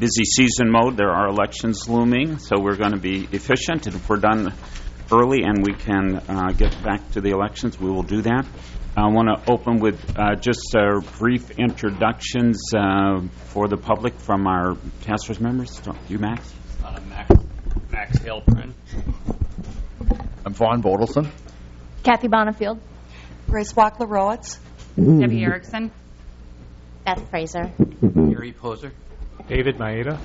busy season mode. There are elections looming, so we're going to be efficient. And if we're done early and we can get back to the elections, we will do that. I want to open with just brief introductions for the public from our task force members. You, Max? Max Halprin. I'm Vaughn Bodelson. Kathy Bonifield. Grace Wackler-Rowitz. Debbie Erickson. Beth Fraser. Gary Poser. David Maeda.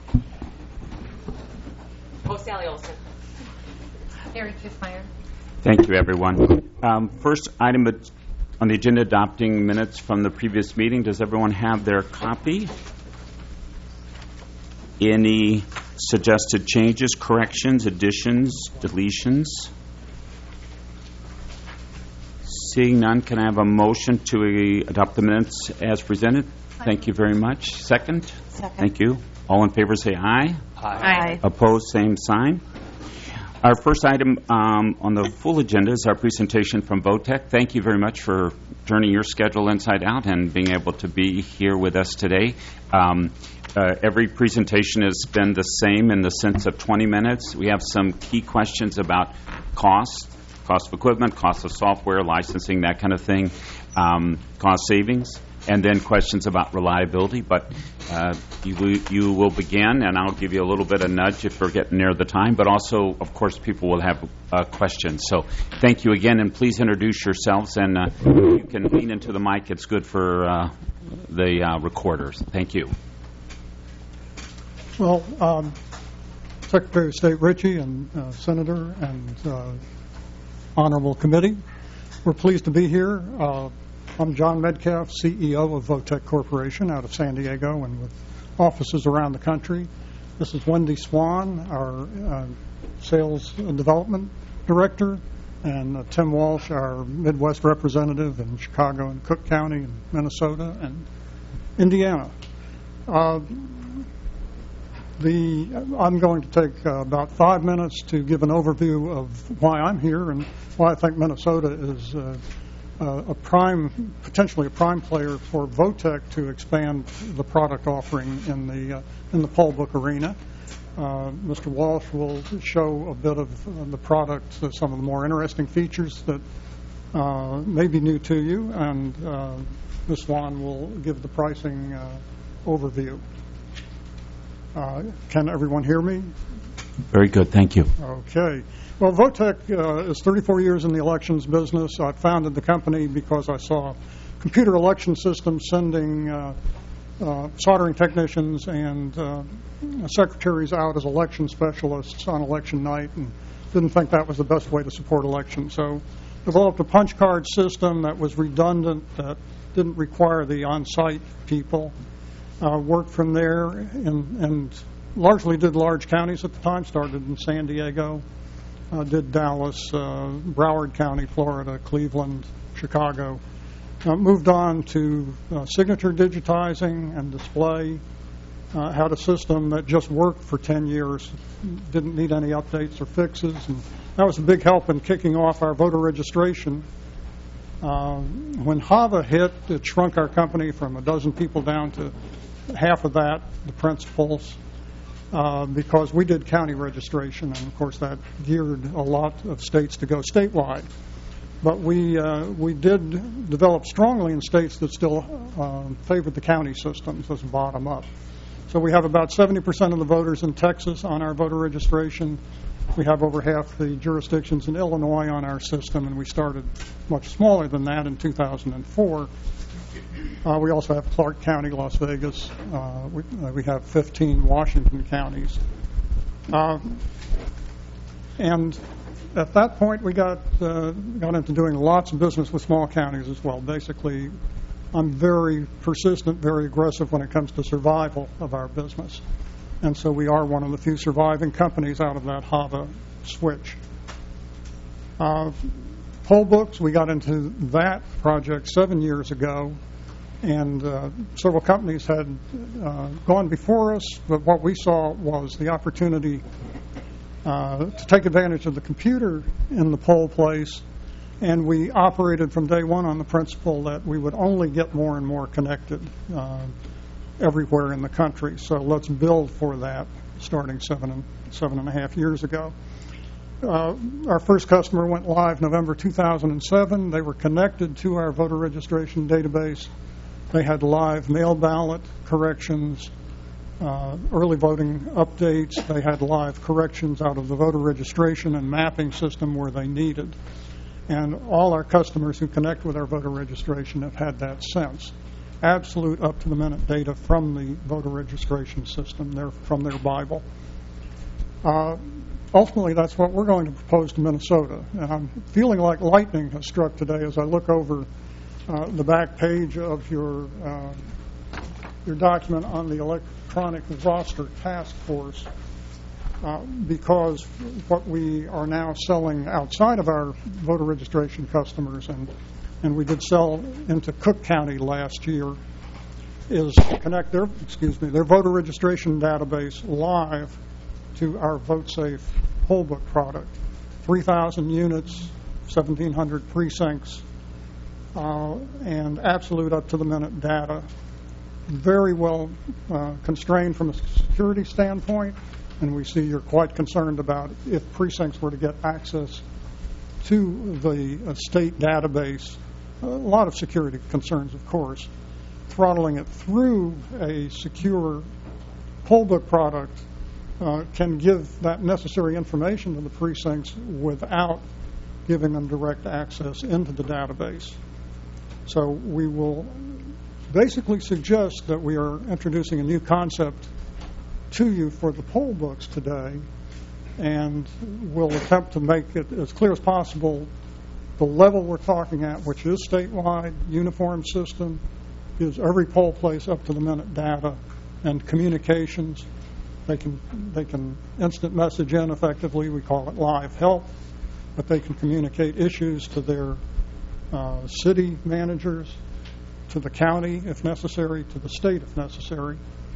Sally Olson. Eric Kiffmeyer. Thank you, everyone. First item on the agenda, adopting minutes from the previous meeting. Does everyone have their copy? Any suggested changes, corrections, additions, deletions? Seeing none, can I have a motion to adopt the minutes as presented? Thank you very much. Second? Thank you. All in favor say aye. Aye. Opposed, same sign. Our first item on the full agenda is our presentation from Votech. Thank you very much for turning your schedule inside out and being able to be here with us today. Every presentation has been the same in the sense of 20 minutes. We have some key questions about cost of equipment, cost of software, licensing, that kind of thing, cost savings, and then questions about reliability. But you will begin, and I'll give you a little bit of nudge if we're getting near the time. But also, of course, people will have questions. So thank you again, and please introduce yourselves. And you can lean into the mic. It's good for the recorders. Thank you. Well, Secretary of State Ritchie and Senator and Honorable Committee, we're pleased to be here. I'm John Metcalf, CEO of Votech Corporation out of San Diego and with offices around the country. This is Wendy Swan, our Sales and Development Director, and Tim Walsh, our Midwest representative in Chicago and Cook County and Minnesota and Indiana. I'm going to take about 5 minutes to give an overview of why I'm here and why I think Minnesota is potentially a prime player for Votech to expand the product offering in the poll book arena. Mr. Walsh will show a bit of the product, some of the more interesting features that may be new to you, and Ms. Swan will give the pricing overview. Can everyone hear me? Very good. Thank you. Okay. Well, Votech is 34 years in the elections business. I founded the company because I saw computer election systems sending soldering technicians and secretaries out as election specialists on election night, and didn't think that was the best way to support elections. So developed a punch card system that was redundant, that didn't require the on-site people. Worked from there and largely did large counties at the time. Started in San Diego, did Dallas, Broward County, Florida, Cleveland, Chicago. Moved on to signature digitizing and display. Had a system that just worked for 10 years, didn't need any updates or fixes. And that was a big help in kicking off our voter registration. When HAVA hit, it shrunk our company from a dozen people down to half of that, the principals, because we did county registration, and of course that geared a lot of states to go statewide. But we did develop strongly in states that still favored the county systems as bottom up. So we have about 70% of the voters in Texas on our voter registration. We have over half the jurisdictions in Illinois on our system, and we started much smaller than that in 2004. We also have Clark County, Las Vegas. We have 15 Washington counties. And at that point, we got into doing lots of business with small counties as well. Basically, I'm very persistent, very aggressive when it comes to survival of our business. And so we are one of the few surviving companies out of that HAVA switch. Poll books, we got into that project 7 years ago, and several companies had gone before us, but what we saw was the opportunity to take advantage of the computer in the poll place, and we operated from day one on the principle that we would only get more and more connected. everywhere in the country. So let's build for that, starting seven and a half years ago. Our first customer went live November 2007. They were connected to our voter registration database. They had live mail ballot corrections, early voting updates. They had live corrections out of the voter registration and mapping system where they needed. And all our customers who connect with our voter registration have had that since. Absolute up-to-the-minute data from the voter registration system, from their Bible. Ultimately, that's what we're going to propose to Minnesota. And I'm feeling like lightning has struck today as I look over the back page of your document on the electronic roster task force, because what we are now selling outside of our voter registration customers, and we did sell into Cook County last year, is to connect their voter registration database live to our VoteSafe poll book product. 3,000 units, 1,700 precincts, and absolute up-to-the-minute data. Very well constrained from a security standpoint, and we see you're quite concerned about if precincts were to get access to the state database. A lot of security concerns, of course. Throttling it through a secure poll book product can give that necessary information to the precincts without giving them direct access into the database. So we will basically suggest that we are introducing a new concept to you for the poll books today, and we'll attempt to make it as clear as possible the level we're talking at, which is statewide, uniform system, gives every poll place up-to-the-minute data and communications. They can instant message in effectively. We call it live help, but they can communicate issues to their city managers, to the county if necessary, to the state if necessary.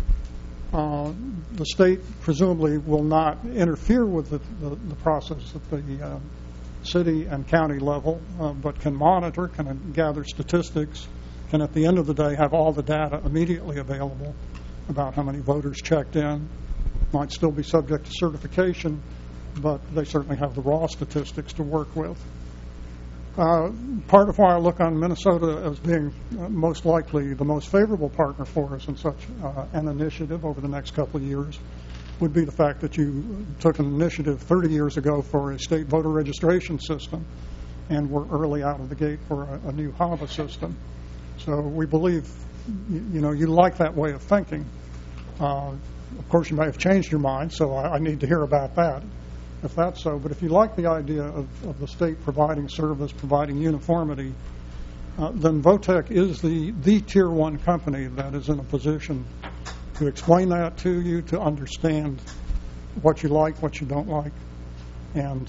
The state presumably will not interfere with the process at the city and county level, but can monitor, can gather statistics, can at the end of the day have all the data immediately available about how many voters checked in. Might still be subject to certification, but they certainly have the raw statistics to work with. Part of why I look on Minnesota as being most likely the most favorable partner for us in such an initiative over the next couple of years would be the fact that you took an initiative 30 years ago for a state voter registration system and were early out of the gate for a new HAVA system. So we believe, you like that way of thinking. Of course, you may have changed your mind, so I need to hear about that, if that's so. But if you like the idea of the state providing service, providing uniformity, then Votech is the Tier 1 company that is in a position to explain that to you, to understand what you like, what you don't like. And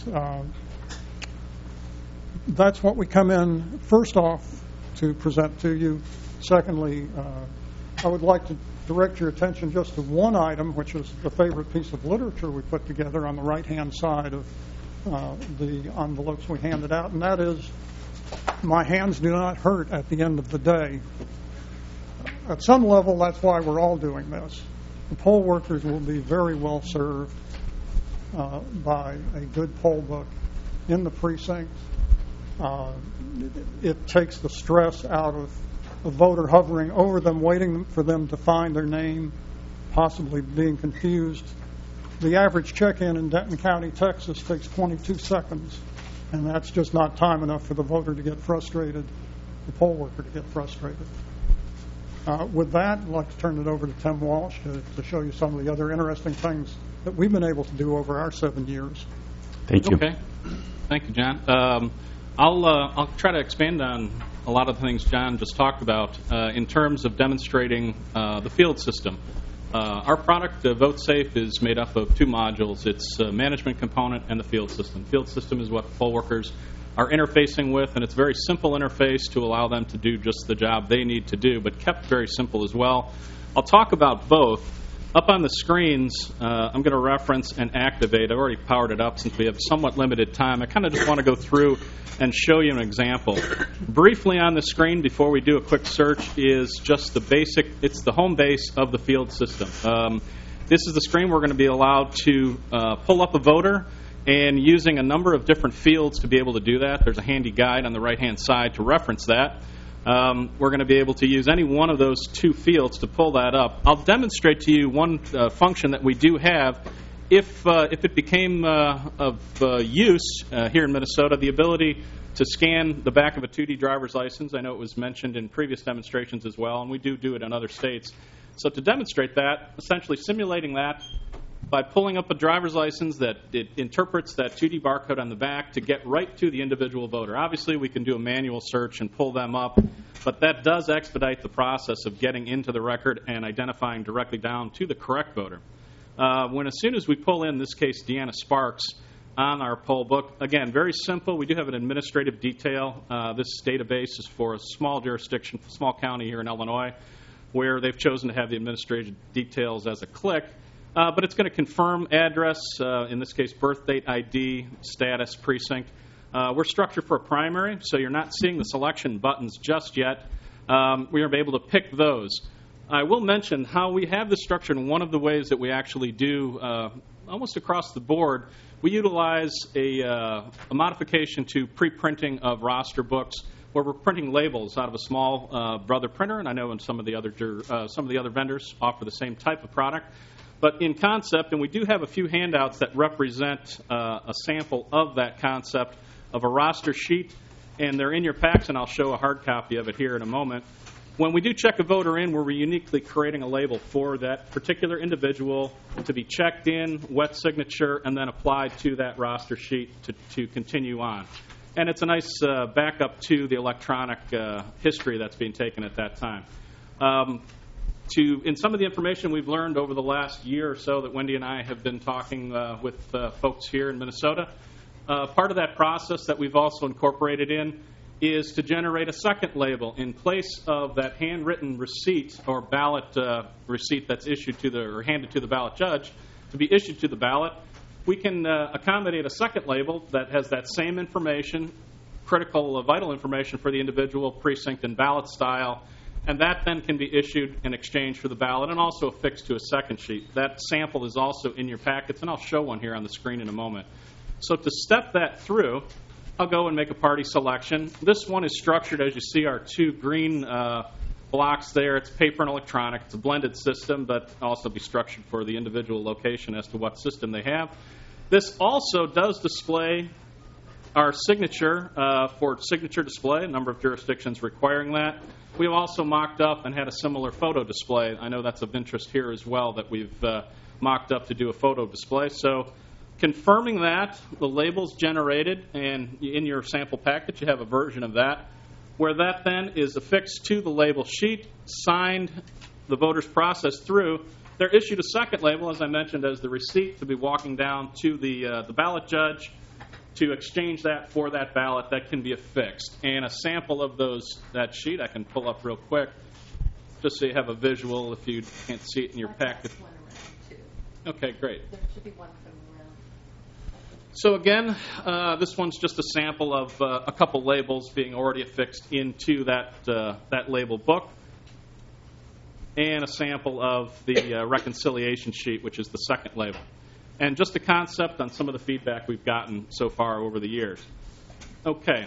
that's what we come in, first off, to present to you. Secondly, I would like to direct your attention just to one item, which is the favorite piece of literature we put together on the right-hand side of the envelopes we handed out, and that is, my hands do not hurt at the end of the day. At some level, that's why we're all doing this. The poll workers will be very well served by a good poll book in the precinct. It takes the stress out of a voter hovering over them, waiting for them to find their name, possibly being confused. The average check-in in Denton County, Texas, takes 22 seconds, and that's just not time enough for the voter to get frustrated, the poll worker to get frustrated. With that, I'd like to turn it over to Tim Walsh to show you some of the other interesting things that we've been able to do over our 7 years. Thank you. Okay. Thank you, John. I'll try to expand on a lot of the things John just talked about in terms of demonstrating the field system. Our product, VoteSafe, is made up of two modules. It's a management component and the field system. Field system is what poll workers are interfacing with, and it's a very simple interface to allow them to do just the job they need to do, but kept very simple as well. I'll talk about both. Up on the screens, I'm going to reference and activate. I've already powered it up since we have somewhat limited time. I kind of just want to go through and show you an example. Briefly on the screen, before we do a quick search, is just the basic, it's the home base of the field system. This is the screen we're going to be allowed to pull up a voter, and using a number of different fields to be able to do that. There's a handy guide on the right-hand side to reference that. We're going to be able to use any one of those two fields to pull that up. I'll demonstrate to you one function that we do have if it became of use here in Minnesota, the ability to scan the back of a 2D driver's license. I know it was mentioned in previous demonstrations as well, and we do it in other states. So to demonstrate that, essentially simulating that by pulling up a driver's license that it interprets that 2D barcode on the back to get right to the individual voter. Obviously, we can do a manual search and pull them up, but that does expedite the process of getting into the record and identifying directly down to the correct voter. As soon as we pull in this case, Deanna Sparks, on our poll book, again, very simple. We do have an administrative detail. This database is for a small jurisdiction, small county here in Illinois, where they've chosen to have the administrative details as a click. But it's going to confirm address, in this case, birth date, ID, status, precinct. We're structured for a primary, so you're not seeing the selection buttons just yet. We are able to pick those. I will mention how we have this structured in one of the ways that we actually do almost across the board. We utilize a modification to pre-printing of roster books where we're printing labels out of a small brother printer, and I know some of the other vendors offer the same type of product. But in concept, and we do have a few handouts that represent a sample of that concept of a roster sheet, and they're in your packs, and I'll show a hard copy of it here in a moment. When we do check a voter in, we're uniquely creating a label for that particular individual to be checked in, wet signature, and then applied to that roster sheet to continue on. And it's a nice backup to the electronic history that's being taken at that time. In some of the information we've learned over the last year or so that Wendy and I have been talking with folks here in Minnesota, part of that process that we've also incorporated in is to generate a second label in place of that handwritten receipt or ballot receipt that's issued to or handed to the ballot judge to be issued to the ballot. We can accommodate a second label that has that same information, critical, vital information for the individual, precinct, and ballot style, and that then can be issued in exchange for the ballot and also affixed to a second sheet. That sample is also in your packets, and I'll show one here on the screen in a moment. So to step that through, I'll go and make a party selection. This one is structured, as you see, our two green blocks there. It's paper and electronic. It's a blended system, but also be structured for the individual location as to what system they have. This also does display our signature for signature display, a number of jurisdictions requiring that. We've also mocked up and had a similar photo display. I know that's of interest here as well, that we've mocked up to do a photo display. So confirming that, the label's generated, and in your sample package you have a version of that, where that then is affixed to the label sheet, signed, the voters process through. They're issued a second label, as I mentioned, as the receipt to be walking down to the ballot judge to exchange that for that ballot that can be affixed. And a sample of that sheet I can pull up real quick, just so you have a visual if you can't see it in your packet. Okay, great. There should be one coming around. So again, this one's just a sample of a couple labels being already affixed into that label book, and a sample of the reconciliation sheet, which is the second label. And just a concept on some of the feedback we've gotten so far over the years. Okay.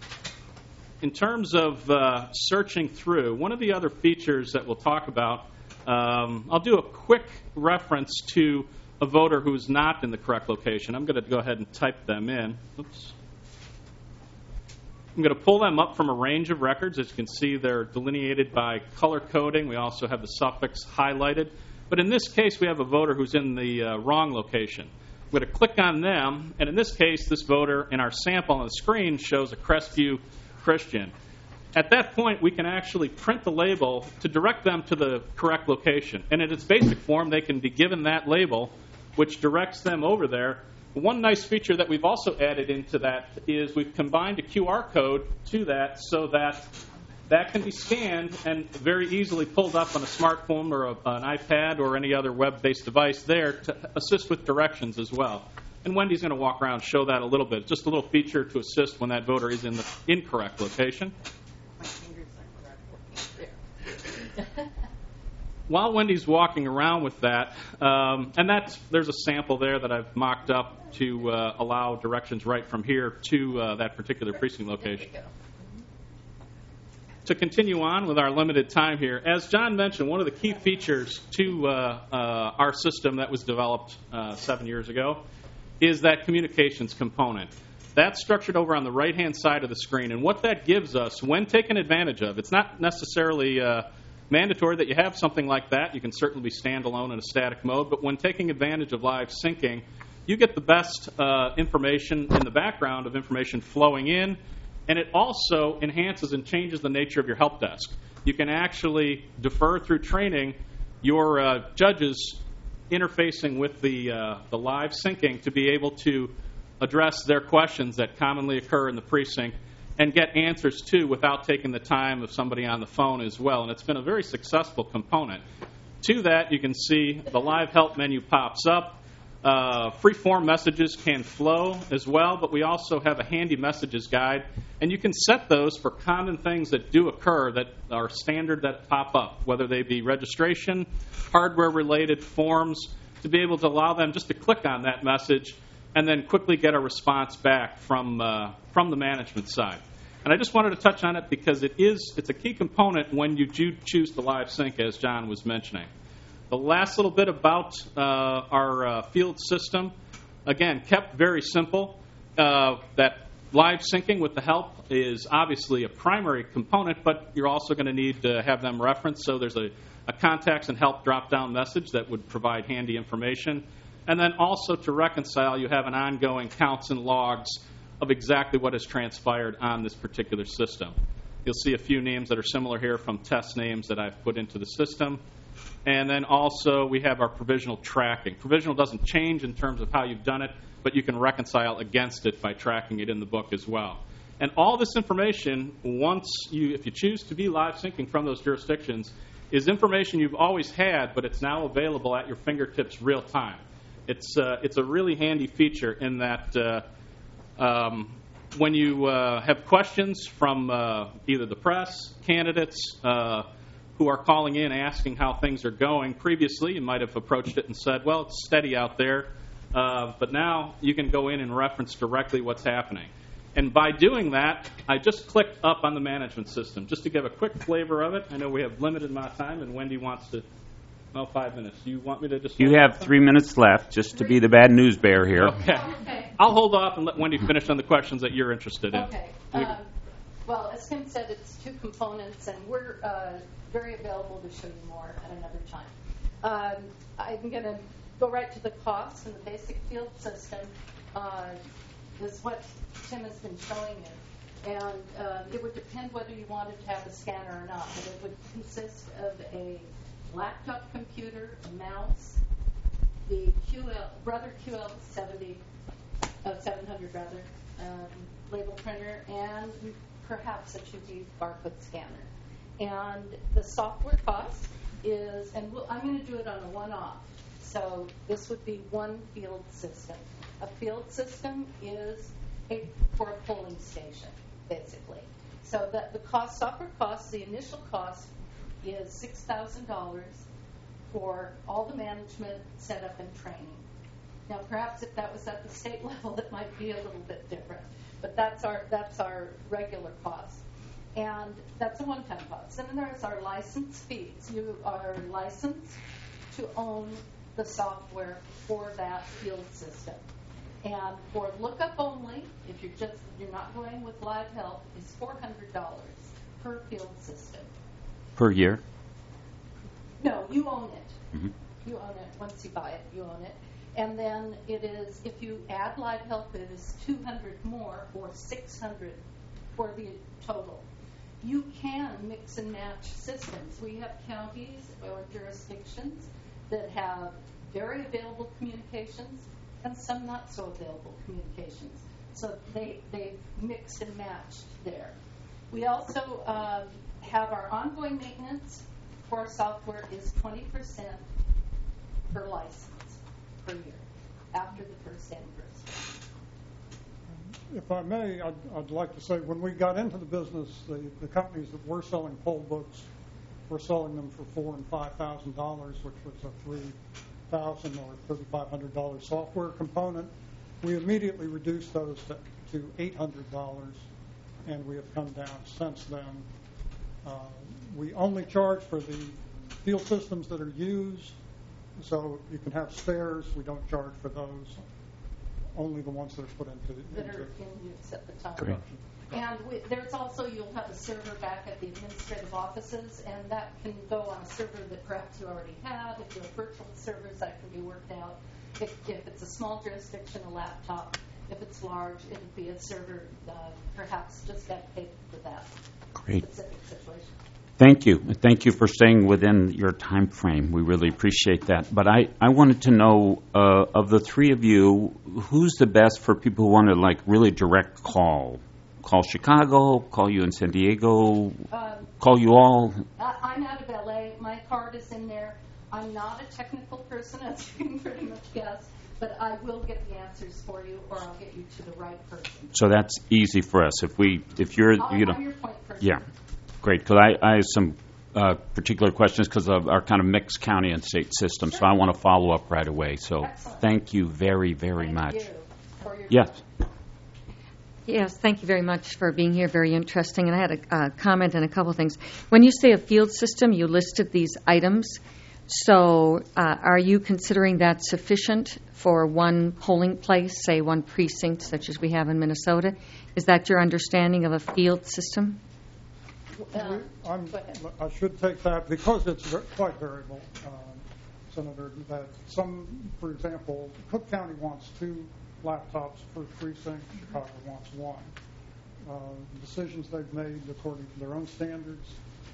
In terms of searching through, one of the other features that we'll talk about, I'll do a quick reference to a voter who's not in the correct location. I'm going to go ahead and type them in. Oops. I'm going to pull them up from a range of records. As you can see, they're delineated by color coding. We also have the suffix highlighted. But in this case, we have a voter who's in the wrong location. I'm going to click on them, and in this case, this voter in our sample on the screen shows a Crestview Christian. At that point, we can actually print the label to direct them to the correct location. And in its basic form, they can be given that label, which directs them over there. One nice feature that we've also added into that is we've combined a QR code to that so that that can be scanned and very easily pulled up on a smartphone or an iPad or any other web-based device there to assist with directions as well. And Wendy's going to walk around and show that a little bit. Just a little feature to assist when that voter is in the incorrect location. While Wendy's walking around with that, and there's a sample there that I've mocked up to allow directions right from here to that particular precinct location. To continue on with our limited time here, as John mentioned, one of the key features to our system that was developed 7 years ago is that communications component. That's structured over on the right-hand side of the screen, and what that gives us, when taken advantage of, it's not necessarily mandatory that you have something like that. You can certainly be standalone in a static mode, but when taking advantage of live syncing, you get the best information in the background of information flowing in, and it also enhances and changes the nature of your help desk. You can actually defer through training your judges interfacing with the live syncing to be able to address their questions that commonly occur in the precinct and get answers to without taking the time of somebody on the phone as well. And it's been a very successful component. To that, you can see the live help menu pops up. Free-form messages can flow as well, but we also have a handy messages guide, and you can set those for common things that do occur that are standard that pop up, whether they be registration, hardware-related forms, to be able to allow them just to click on that message and then quickly get a response back from the management side. And I just wanted to touch on it because it's a key component when you choose to live sync, as John was mentioning. The last little bit about our field system, again, kept very simple. That live syncing with the help is obviously a primary component, but you're also going to need to have them referenced. So there's a contacts and help drop-down message that would provide handy information. And then also to reconcile, you have an ongoing counts and logs of exactly what has transpired on this particular system. You'll see a few names that are similar here from test names that I've put into the system. And then also we have our provisional tracking. Provisional doesn't change in terms of how you've done it, but you can reconcile against it by tracking it in the book as well. And all this information, if you choose to be live syncing from those jurisdictions, is information you've always had, but it's now available at your fingertips real time. It's a really handy feature in that when you have questions from either the press, candidates who are calling in asking how things are going, previously you might have approached it and said, well, it's steady out there, but now you can go in and reference directly what's happening. And by doing that, I just clicked up on the management system just to give a quick flavor of it. I know we have limited amount of time, and Wendy wants to. 5 minutes. Do you want me to just... You have 3 minutes left, just to be the bad news bear here. Okay. I'll hold off and let Wendy finish on the questions that you're interested in. Okay. Well, as Tim said, it's two components, and we're very available to show you more at another time. I'm going to go right to the cost, and the basic field system is what Tim has been showing you. And it would depend whether you wanted to have a scanner or not, but it would consist of a laptop computer, a mouse, the Brother QL700 label printer, and perhaps a 2D barcode scanner. And the software cost is, and I'm going to do it on a one-off. So this would be one field system. A field system is for a polling station, basically. So that the software cost, the initial cost is $6,000 for all the management, setup, and training. Now, perhaps if that was at the state level, it might be a little bit different. But that's our regular cost. And that's a one-time cost. Then there's our license fees. You are licensed to own the software for that field system. And for lookup only, if you're not going with live help, is $400 per field system. Per year? No, you own it. Mm-hmm. You own it. Once you buy it, you own it. And then it is, if you add live help, it is $200 more, or $600 for the total. You can mix and match systems. We have counties or jurisdictions that have very available communications and some not so available communications. So they mixed and matched there. We also have our ongoing maintenance for our software is 20% per license per year after the first anniversary. If I may, I'd like to say when we got into the business, the companies that were selling poll books were selling them for $4,000 and $5,000, which was a $3,000 or $3,500 software component. We immediately reduced those to $800, and we have come down since then. We only charge for the field systems that are used, so you can have spares. We don't charge for those. Only the ones that are put into That are in use at the time. Great. And there's also, you'll have a server back at the administrative offices, and that can go on a server that perhaps you already have. If you have virtual servers, that can be worked out. If it's a small jurisdiction, a laptop. If it's large, it would be a server perhaps just dedicated for that specific situation. Thank you. Thank you for staying within your time frame. We really appreciate that. But I wanted to know, of the three of you, who's the best for people who want to, like, really direct call? Call Chicago, call you in San Diego, call you all? I'm out of L.A. My card is in there. I'm not a technical person, as you can pretty much guess, but I will get the answers for you, or I'll get you to the right person. So that's easy for us. If you're, I'm your point person. Yeah. Great, because I have some particular questions because of our kind of mixed county and state system, so I want to follow up right away. So Thank you very, very much. Thank you for your Yes. time. Yes, thank you very much for being here. Very interesting. And I had a comment and a couple things. When you say a field system, you listed these items. So are you considering that sufficient for one polling place, say one precinct, such as we have in Minnesota? Is that your understanding of a field system? I should take that because it's quite variable, Senator, that for example, Cook County wants 2 laptops per precinct, Chicago wants 1. Decisions they've made according to their own standards.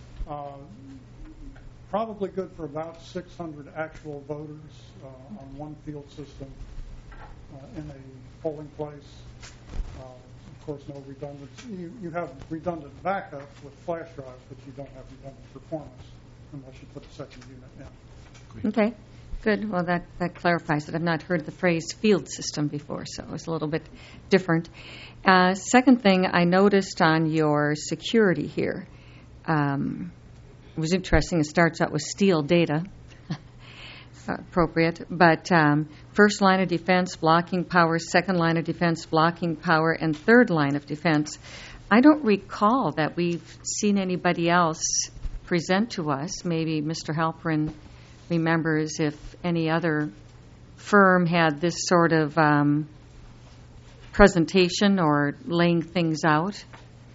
Probably good for about 600 actual voters on one field system in a polling place. Of course, no redundancy. You have redundant backup with flash drives, but you don't have redundant performance unless you put a second unit in. Okay, good. Well, that clarifies it. I've not heard the phrase field system before, so it was a little bit different. Second thing, I noticed on your security here, it was interesting. It starts out with steal data. Appropriate, but first line of defense, blocking power, second line of defense, blocking power, and third line of defense. I don't recall that we've seen anybody else present to us. Maybe Mr. Halperin remembers if any other firm had this sort of presentation or laying things out.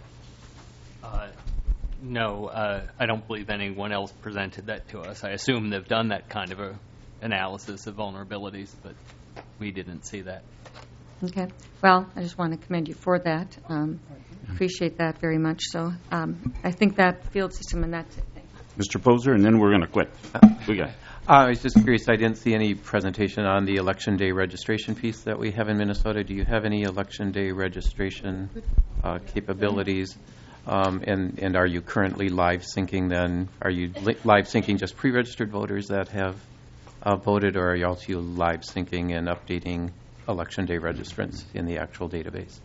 No, I don't believe anyone else presented that to us. I assume they've done that kind of a analysis of vulnerabilities, but we didn't see that. Okay. Well, I just want to commend you for that. Appreciate that very much. So I think that field system and that's it. Mr. Poser, and then we're going to quit. We got. I was just curious. I didn't see any presentation on the Election Day registration piece that we have in Minnesota. Do you have any Election Day registration capabilities? And are you currently live syncing then? Are you live syncing just pre-registered voters that have voted, or are you also live syncing and updating Election Day registrants in the actual database?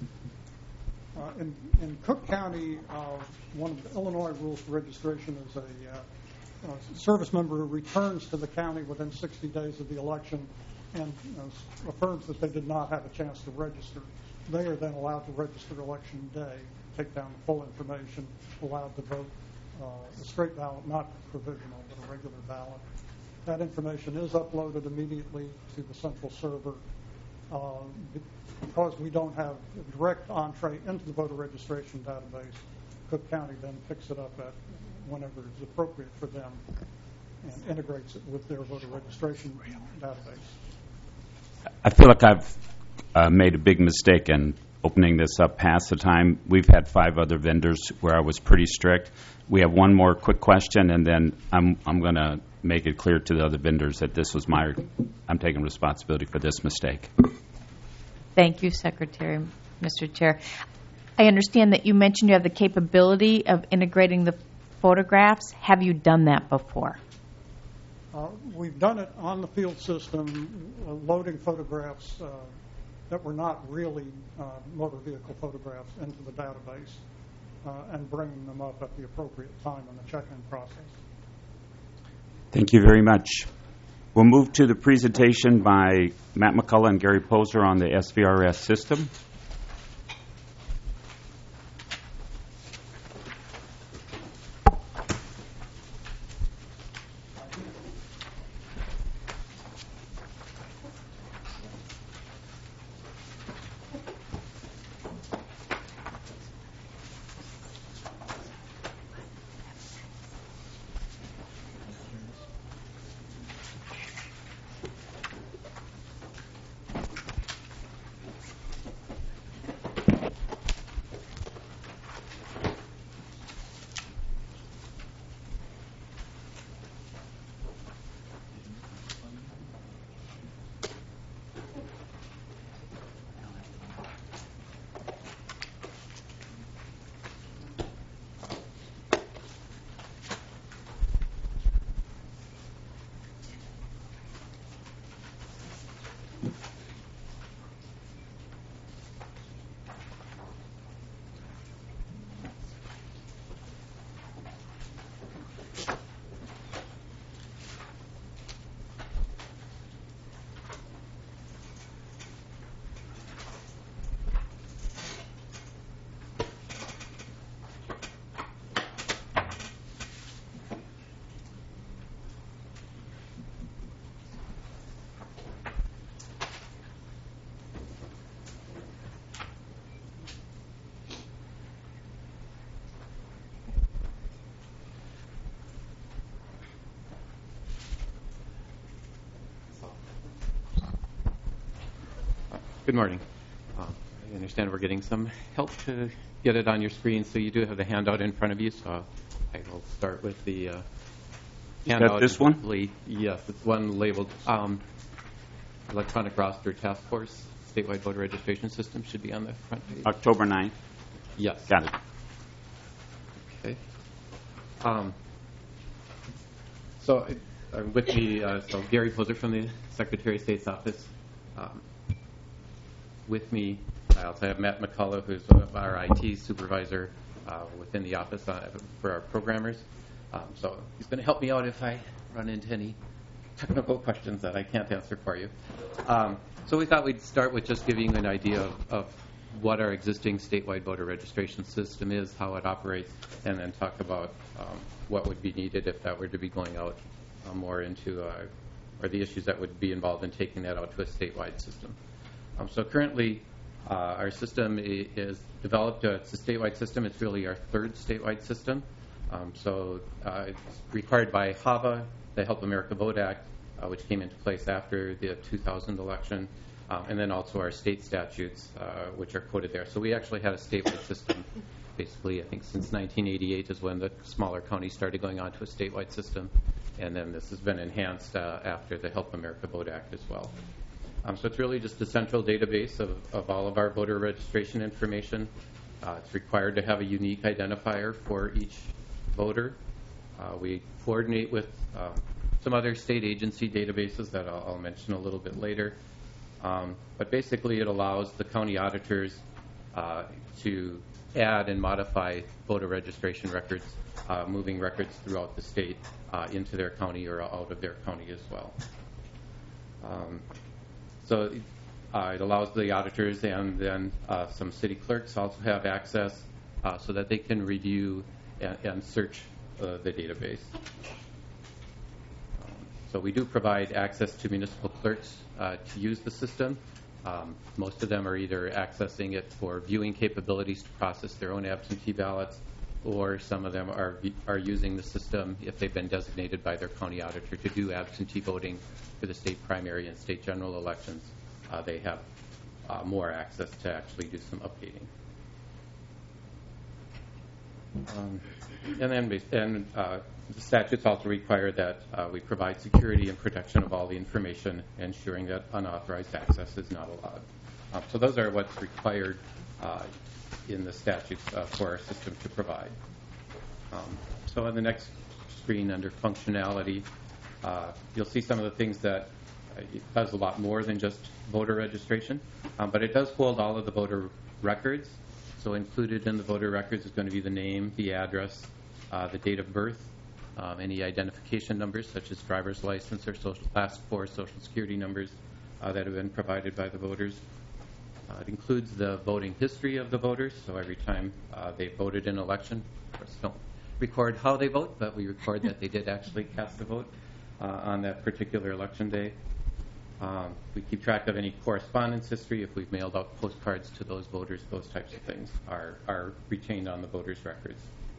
In Cook County, one of the Illinois rules for registration is a service member who returns to the county within 60 days of the election and affirms that they did not have a chance to register. They are then allowed to register election day, take down the full information, allowed to vote a straight ballot, not provisional, but a regular ballot. That information is uploaded immediately to the central server. Because we don't have a direct entree into the voter registration database, Cook County then picks it up at whenever it's appropriate for them and integrates it with their voter registration database. I feel like I've made a big mistake in opening this up past the time. We've had 5 other vendors where I was pretty strict. We have one more quick question, and then I'm going to make it clear to the other vendors that this was I'm taking responsibility for this mistake. Thank you, Secretary, Mr. Chair. I understand that you mentioned you have the capability of integrating the photographs. Have you done that before? We've done it on the field system, loading photographs that were not really motor vehicle photographs into the database and bringing them up at the appropriate time in the check-in process. Thank you very much. We'll move to the presentation by Matt McCullough and Gary Poser on the SVRS system. Good morning. I understand we're getting some help to get it on your screen, so you do have the handout in front of you. So I will start with the handout. This one? Yes, it's one labeled Electronic Roster Task Force Statewide Voter Registration System. Should be on the front page. October 9th. Yes. Got it. Okay. So with me, so Gary Poser from the Secretary of State's office. With me, I also have Matt McCullough, who's our IT supervisor within the office for our programmers. So he's going to help me out if I run into any technical questions that I can't answer for you. So we thought we'd start with just giving you an idea of what our existing statewide voter registration system is, how it operates, and then talk about what would be needed if that were to be going out more into, or the issues that would be involved in taking that out to a statewide system. So currently, our system is developed. It's a statewide system. It's really our third statewide system. It's required by HAVA, the Help America Vote Act, which came into place after the 2000 election, and then also our state statutes, which are quoted there. So we actually had a statewide system, basically, I think since 1988 is when the smaller counties started going on to a statewide system, and then this has been enhanced after the Help America Vote Act as well. So it's really just a central database of all of our voter registration information. It's required to have a unique identifier for each voter. We coordinate with some other state agency databases that I'll mention a little bit later. But basically it allows the county auditors to add and modify voter registration records, moving records throughout the state into their county or out of their county as well. So it allows the auditors and then some city clerks also have access so that they can review and search the database. So we do provide access to municipal clerks to use the system. Most of them are either accessing it for viewing capabilities to process their own absentee ballots, or some of them are using the system if they've been designated by their county auditor to do absentee voting for the state primary and state general elections. They have more access to actually do some updating. The statutes also require that we provide security and protection of all the information, ensuring that unauthorized access is not allowed. So those are what's required in the statutes for our system to provide. So on the next screen under functionality, you'll see some of the things that it does a lot more than just voter registration, but it does hold all of the voter records. So included in the voter records is going to be the name, the address, the date of birth, any identification numbers such as driver's license or last four social security numbers that have been provided by the voters. It includes the voting history of the voters, so every time they voted in an election, of course don't record how they vote, but we record that they did actually cast a vote on that particular election day. We keep track of any correspondence history. If we've mailed out postcards to those voters, those types of things are retained on the voters' records.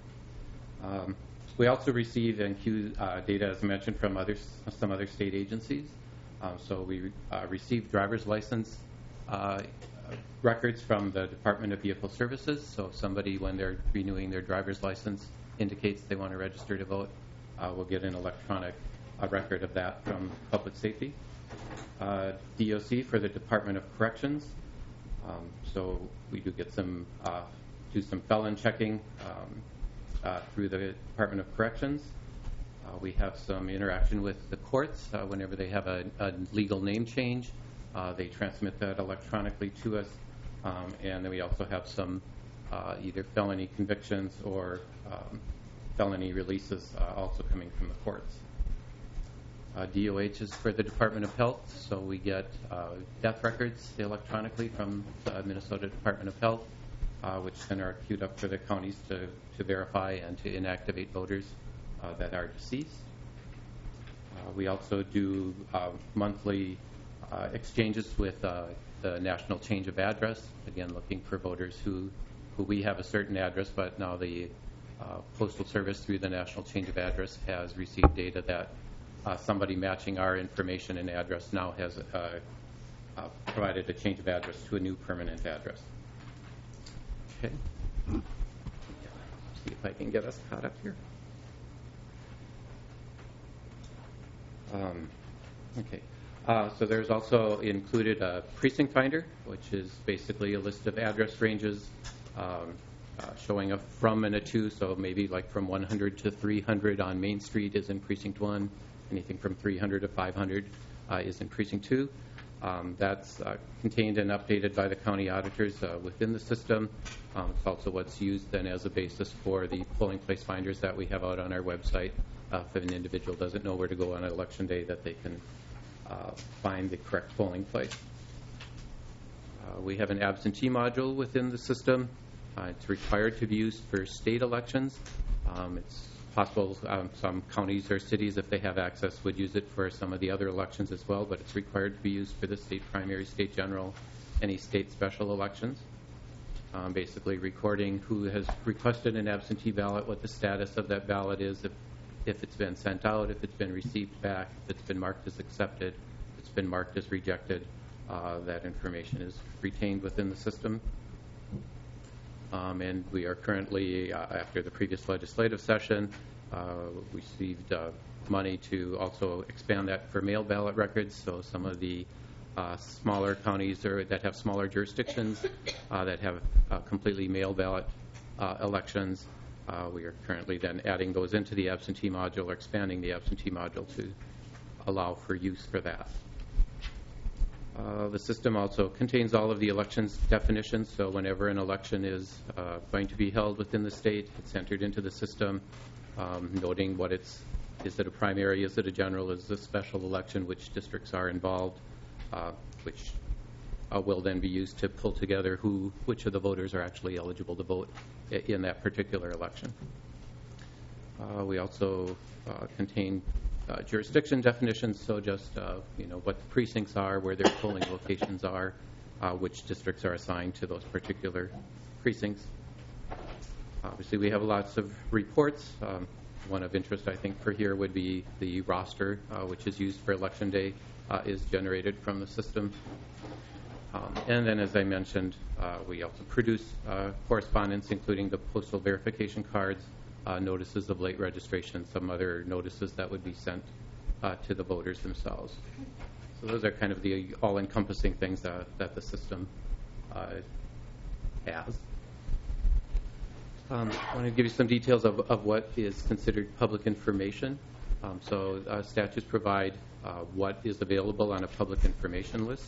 We also receive and queue data, as mentioned, from some other state agencies. So we receive driver's license records from the Department of Vehicle Services. So if somebody, when they're renewing their driver's license, indicates they want to register to vote, we'll get an electronic record of that from Public Safety. DOC for the Department of Corrections. So we do get some felon checking through the Department of Corrections. We have some interaction with the courts whenever they have a legal name change. They transmit that electronically to us, and then we also have some either felony convictions or felony releases also coming from the courts. DOH is for the Department of Health, so we get death records electronically from the Minnesota Department of Health, which then are queued up for the counties to verify and to inactivate voters that are deceased. We also do monthly exchanges with the National Change of Address, again looking for voters who we have a certain address, but now the Postal Service through the National Change of Address has received data that somebody matching our information and address now has provided a change of address to a new permanent address. Okay. See if I can get us caught up here. Okay. So there's also included a precinct finder, which is basically a list of address ranges showing a from and a to, so maybe like from 100 to 300 on Main Street is in Precinct 1. Anything from 300 to 500 is in Precinct 2. That's contained and updated by the county auditors within the system. It's also what's used then as a basis for the polling place finders that we have out on our website. If an individual doesn't know where to go on an election day, that they can find the correct polling place. We have an absentee module within the system. It's required to be used for state elections. It's possible some counties or cities, if they have access, would use it for some of the other elections as well, but it's required to be used for the state primary, state general, any state special elections. Basically recording who has requested an absentee ballot, what the status of that ballot is, if it's been sent out, if it's been received back, if it's been marked as accepted, if it's been marked as rejected. That information is retained within the system. And we are currently, after the previous legislative session, received money to also expand that for mail ballot records. So some of the smaller counties that have smaller jurisdictions that have completely mail ballot elections, we are currently then adding those into the absentee module or expanding the absentee module to allow for use for that. The system also contains all of the elections definitions, so whenever an election is going to be held within the state, it's entered into the system, noting what is it a primary, is it a general, is it a special election, which districts are involved, which will then be used to pull together which of the voters are actually eligible to vote in that particular election. We also contain jurisdiction definitions, so just what the precincts are, where their polling locations are, which districts are assigned to those particular precincts. Obviously, we have lots of reports. One of interest, I think, for here would be the roster, which is used for Election Day, is generated from the system. And then, as I mentioned, we also produce correspondence, including the postal verification cards, notices of late registration, some other notices that would be sent to the voters themselves. So those are kind of the all-encompassing things that the system has. I want to give you some details of what is considered public information. Statutes provide what is available on a public information list.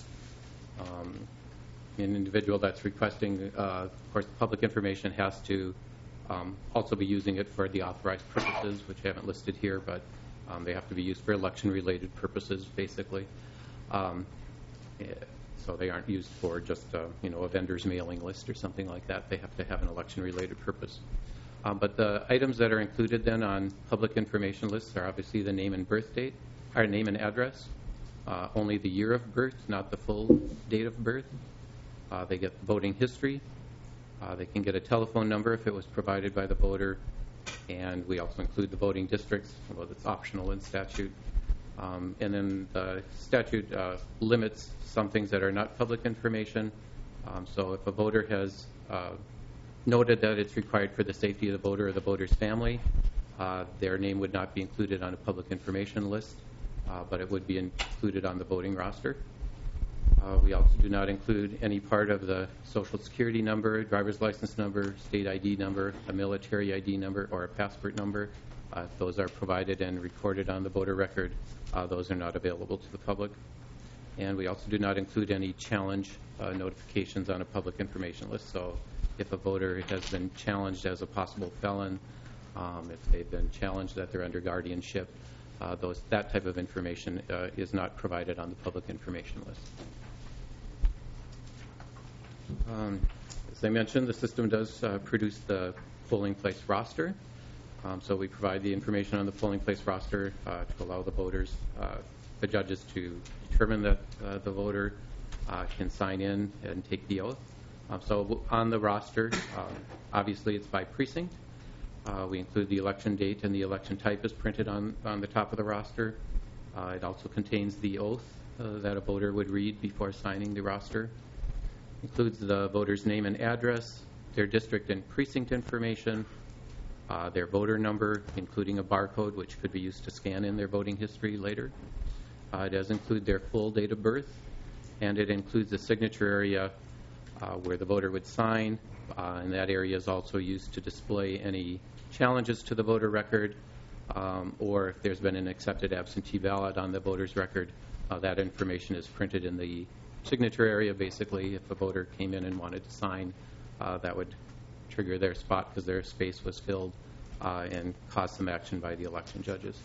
An individual that's requesting, of course, public information has to also be using it for the authorized purposes, which I haven't listed here, but they have to be used for election-related purposes, basically. So they aren't used for just a vendor's mailing list or something like that. They have to have an election-related purpose. But the items that are included then on public information lists are obviously the name and birth date, or name and address, only the year of birth, not the full date of birth. They get voting history. They can get a telephone number if it was provided by the voter. And we also include the voting districts, although it's optional in statute. And then the statute limits some things that are not public information. So if a voter has noted that it's required for the safety of the voter or the voter's family, their name would not be included on a public information list, but it would be included on the voting roster. We also do not include any part of the Social Security number, driver's license number, state ID number, a military ID number, or a passport number. If those are provided and recorded on the voter record, those are not available to the public. And we also do not include any challenge notifications on a public information list. So if a voter has been challenged as a possible felon, if they've been challenged that they're under guardianship, that type of information is not provided on the public information list. As I mentioned, the system does produce the polling place roster. So we provide the information on the polling place roster to allow the voters, the judges, to determine that the voter can sign in and take the oath. So on the roster, obviously it's by precinct. We include the election date, and the election type is printed on the top of the roster. It also contains the oath that a voter would read before signing the roster. Includes the voter's name and address, their district and precinct information, their voter number, including a barcode, which could be used to scan in their voting history later. It does include their full date of birth, and it includes the signature area where the voter would sign, and that area is also used to display any challenges to the voter record, or if there's been an accepted absentee ballot on the voter's record, that information is printed in the signature area. Basically, if a voter came in and wanted to sign, that would trigger their spot because their space was filled and cause some action by the election judges.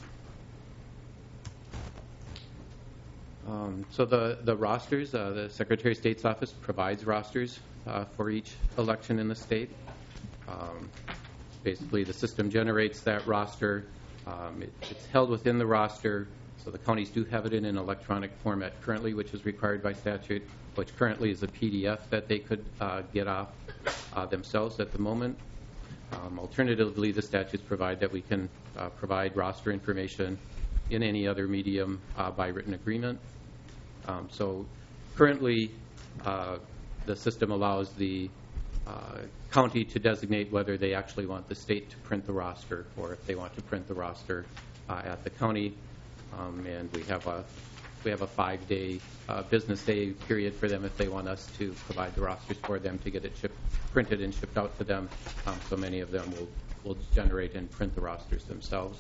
So the rosters, the Secretary of State's office provides rosters for each election in the state. Basically, the system generates that roster. It's held within the roster. So the counties do have it in an electronic format currently, which is required by statute, which currently is a PDF that they could get off themselves at the moment. Alternatively, the statutes provide that we can provide roster information in any other medium by written agreement. So currently, the system allows the county to designate whether they actually want the state to print the roster or if they want to print the roster at the county. And we have a 5-day business day period for them if they want us to provide the rosters for them to get it printed and shipped out to them. So many of them will generate and print the rosters themselves.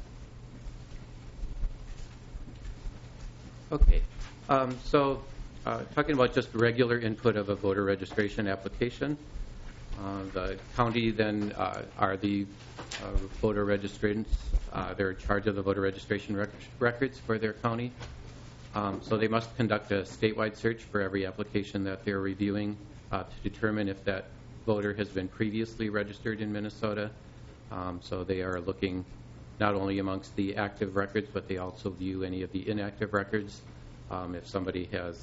Okay, so talking about just regular input of a voter registration application. The county then are the voter registrants. They're in charge of the voter registration records for their county. So they must conduct a statewide search for every application that they're reviewing to determine if that voter has been previously registered in Minnesota. So they are looking not only amongst the active records, but they also view any of the inactive records. If somebody has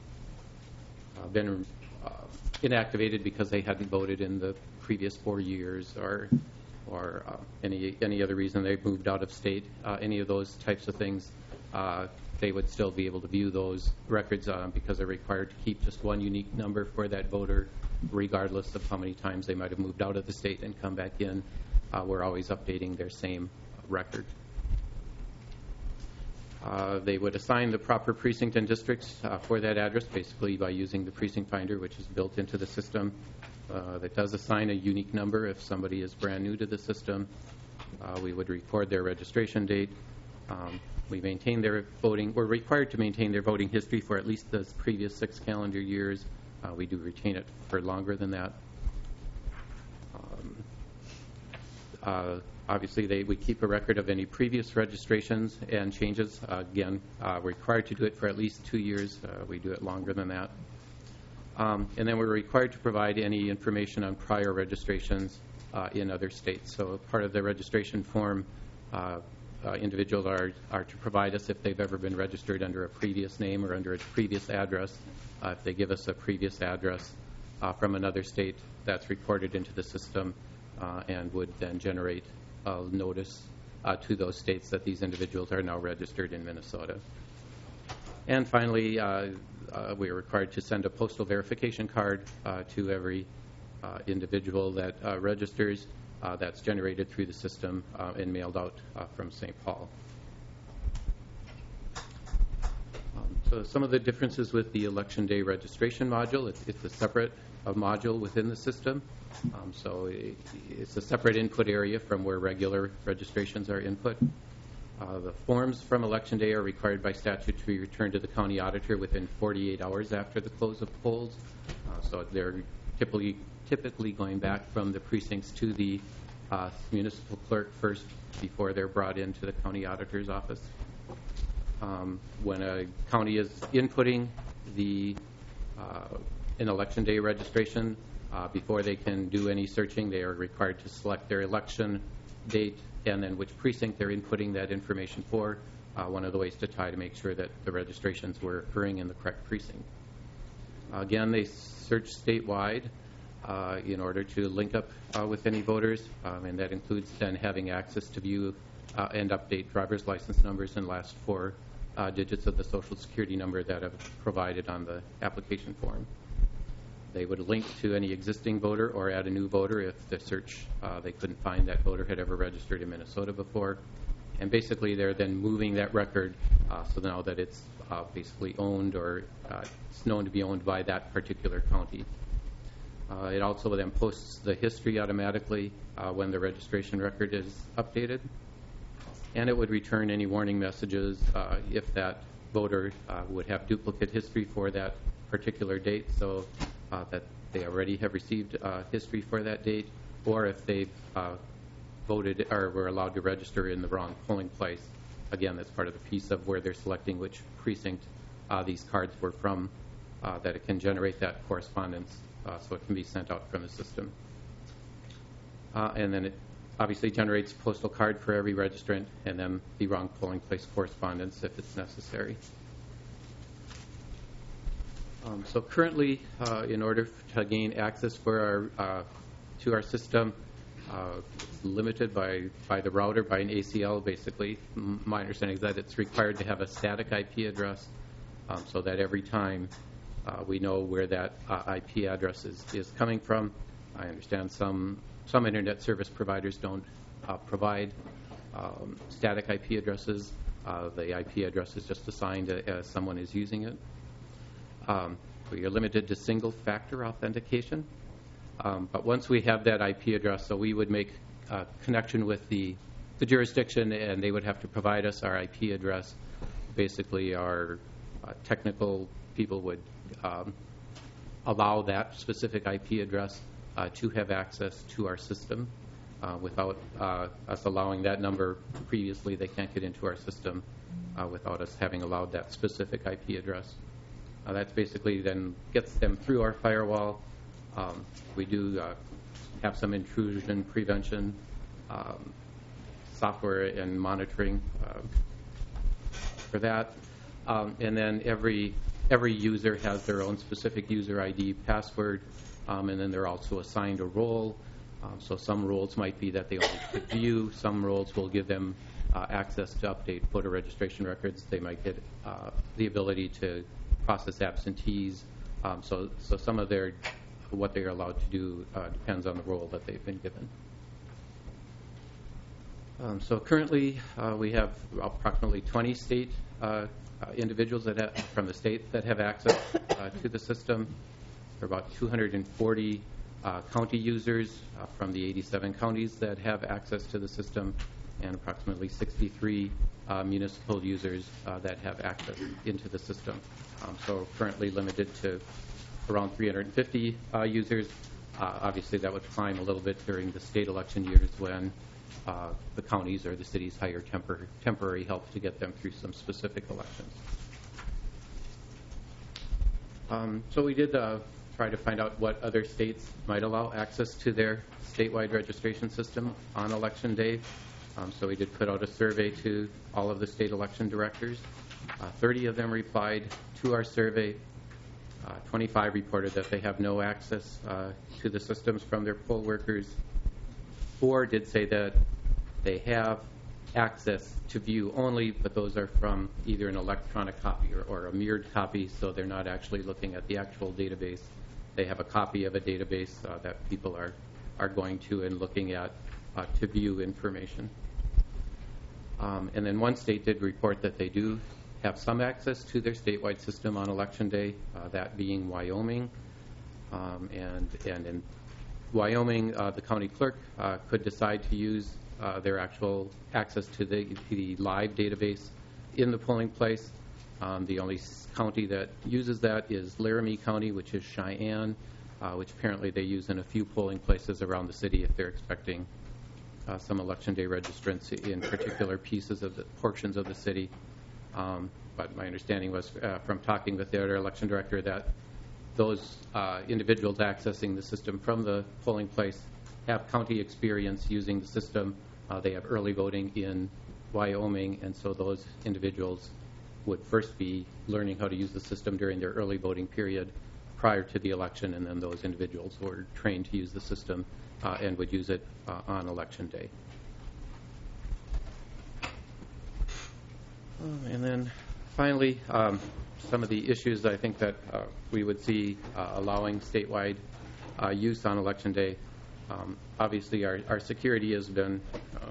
been inactivated because they hadn't voted in the previous 4 years, or any other reason they've moved out of state, any of those types of things, they would still be able to view those records because they're required to keep just one unique number for that voter, regardless of how many times they might have moved out of the state and come back in. We're always updating their same record. They would assign the proper precinct and districts for that address, basically by using the precinct finder, which is built into the system. That does assign a unique number if somebody is brand new to the system. We would record their registration date. We maintain their voting. We're required to maintain their voting history for at least the previous 6 calendar years. We do retain it for longer than that. Obviously, we keep a record of any previous registrations and changes. Again, we're required to do it for at least 2 years. We do it longer than that. And then we're required to provide any information on prior registrations in other states. So part of the registration form, individuals are to provide us if they've ever been registered under a previous name or under a previous address. If they give us a previous address from another state, that's recorded into the system and would then generate a notice to those states that these individuals are now registered in Minnesota. And finally, we are required to send a postal verification card to every individual that registers. That's generated through the system and mailed out from St. Paul. So some of the differences with the Election Day registration module, it's a separate module within the system. So it's a separate input area from where regular registrations are input. The forms from Election Day are required by statute to be returned to the county auditor within 48 hours after the close of polls. So they're typically going back from the precincts to the municipal clerk first before they're brought into the county auditor's office. When a county is inputting an Election Day registration, before they can do any searching, they are required to select their election date and then which precinct they're inputting that information for. One of the ways to try to make sure that the registrations were occurring in the correct precinct. Again, they search statewide in order to link up with any voters, and that includes then having access to view and update driver's license numbers and last 4 digits of the Social Security number that are provided on the application form. They would link to any existing voter or add a new voter if the search, they couldn't find that voter had ever registered in Minnesota before. And basically they're then moving that record so now that it's basically owned or it's known to be owned by that particular county. It also then posts the history automatically when the registration record is updated. And it would return any warning messages if that voter would have duplicate history for that particular date, so that they already have received history for that date, or if they've voted or were allowed to register in the wrong polling place. Again, that's part of the piece of where they're selecting which precinct these cards were from, that it can generate that correspondence so it can be sent out from the system. And then it obviously generates a postal card for every registrant and then the wrong polling place correspondence if it's necessary. So currently, in order to gain access to our system, it's limited by the router, by an ACL, basically. My understanding is that it's required to have a static IP address so that every time we know where that IP address is coming from. I understand some internet service providers don't provide static IP addresses. The IP address is just assigned as someone is using it. We are limited to single-factor authentication. But once we have that IP address, so we would make a connection with the jurisdiction, and they would have to provide us our IP address. Basically, our technical people would allow that specific IP address to have access to our system. Without us allowing that number previously, they can't get into our system without us having allowed that specific IP address. That basically then gets them through our firewall. We do have some intrusion prevention software and monitoring for that. And then every user has their own specific user ID password, and then they're also assigned a role. So some roles might be that they only could view. Some roles will give them access to update voter registration records. They might get the ability to process absentees. So some of what they are allowed to do depends on the role that they've been given. So currently we have approximately 20 state individuals from the state that have access to the system. There are about 240 county users from the 87 counties that have access to the system, and approximately 63 municipal users that have access into the system. So currently limited to around 350 users. Obviously, that would climb a little bit during the state election years when the counties or the cities hire temporary help to get them through some specific elections. So we did try to find out what other states might allow access to their statewide registration system on Election Day. So we did put out a survey to all of the state election directors. 30 of them replied to our survey. 25 reported that they have no access to the systems from their poll workers. 4 did say that they have access to view only, but those are from either an electronic copy or a mirrored copy, so they're not actually looking at the actual database. They have a copy of a database that people are going to and looking at to view information. And then one state did report that they do have some access to their statewide system on Election Day, that being Wyoming. And in Wyoming, the county clerk could decide to use their actual access to the live database in the polling place. The only county that uses that is Laramie County, which is Cheyenne, which apparently they use in a few polling places around the city if they're expecting some Election Day registrants in particular portions of the city. But my understanding was from talking with the other election director that those individuals accessing the system from the polling place have county experience using the system. They have early voting in Wyoming, and so those individuals would first be learning how to use the system during their early voting period prior to the election, and then those individuals were trained to use the system and would use it on Election Day. And then finally, some of the issues I think that we would see allowing statewide use on Election Day. Obviously, our security has been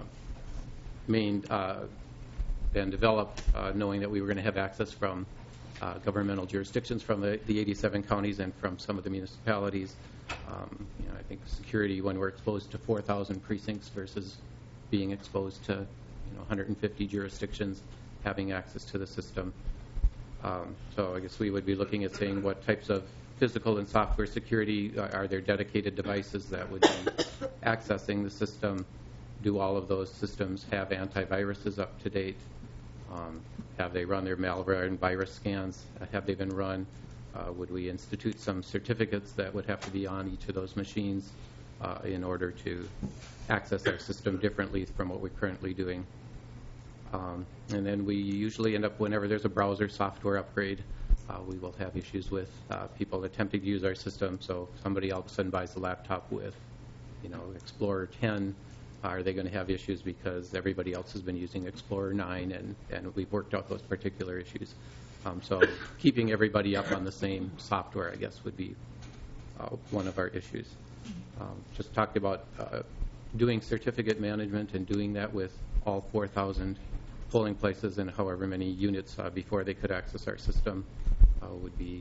developed knowing that we were going to have access from governmental jurisdictions from the 87 counties and from some of the municipalities. I think security, when we're exposed to 4,000 precincts versus being exposed to 150 jurisdictions, having access to the system. So I guess we would be looking at saying what types of physical and software security are there dedicated devices that would be accessing the system? Do all of those systems have antiviruses up to date? Have they run their malware and virus scans? Have they been run? Would we institute some certificates that would have to be on each of those machines in order to access our system differently from what we're currently doing? And then we usually end up, whenever there's a browser software upgrade, we will have issues with people attempting to use our system. So if somebody all of a sudden buys a laptop with, Explorer 10, are they going to have issues because everybody else has been using Explorer 9 and we've worked out those particular issues. So keeping everybody up on the same software, I guess, would be one of our issues. Just talked about doing certificate management and doing that with all 4,000 polling places and however many units before they could access our system would be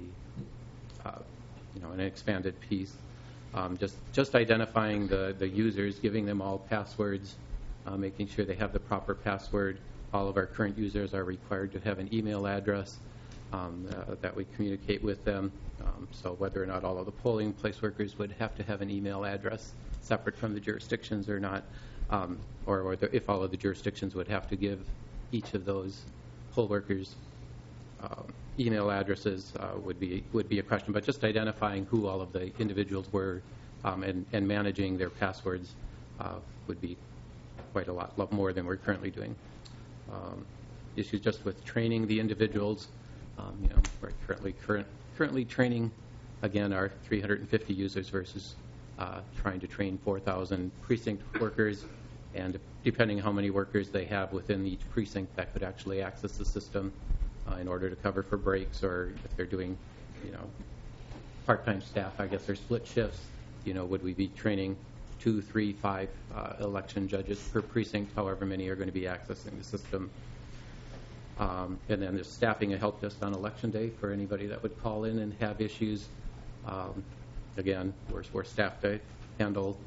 an expanded piece. Just identifying the users, giving them all passwords, making sure they have the proper password. All of our current users are required to have an email address that we communicate with them. So whether or not all of the polling place workers would have to have an email address separate from the jurisdictions or not, or if all of the jurisdictions would have to give each of those poll workers email addresses would be a question. But just identifying who all of the individuals were and managing their passwords would be quite a lot more than we're currently doing. Issues just with training the individuals. We're currently training, again, our 350 users versus trying to train 4,000 precinct workers. And depending how many workers they have within each precinct that could actually access the system in order to cover for breaks, or if they're doing, part-time staff, I guess they're split shifts. Would we be training 2, 3, 5 election judges per precinct, however many are going to be accessing the system? And then there's staffing a help desk on Election Day for anybody that would call in and have issues. Again, we're staffed to handle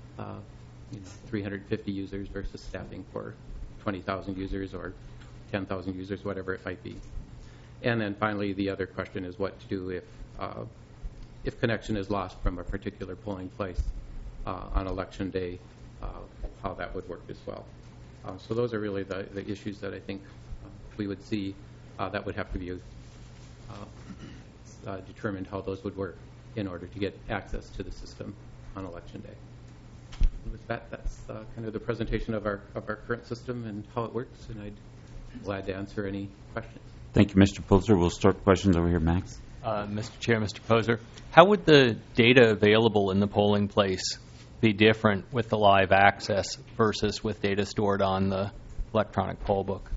350 users versus staffing for 20,000 users or 10,000 users, whatever it might be. And then finally, the other question is what to do if connection is lost from a particular polling place on Election Day, how that would work as well. So those are really the issues that I think we would see that would have to be determined how those would work in order to get access to the system on Election Day. With that, that's kind of the presentation of our current system and how it works, and I'd be glad to answer any questions. Thank you, Mr. Poser. We'll start questions over here, Max. Mr. Chair, Mr. Poser, how would the data available in the polling place be different with the live access versus with data stored on the electronic poll book?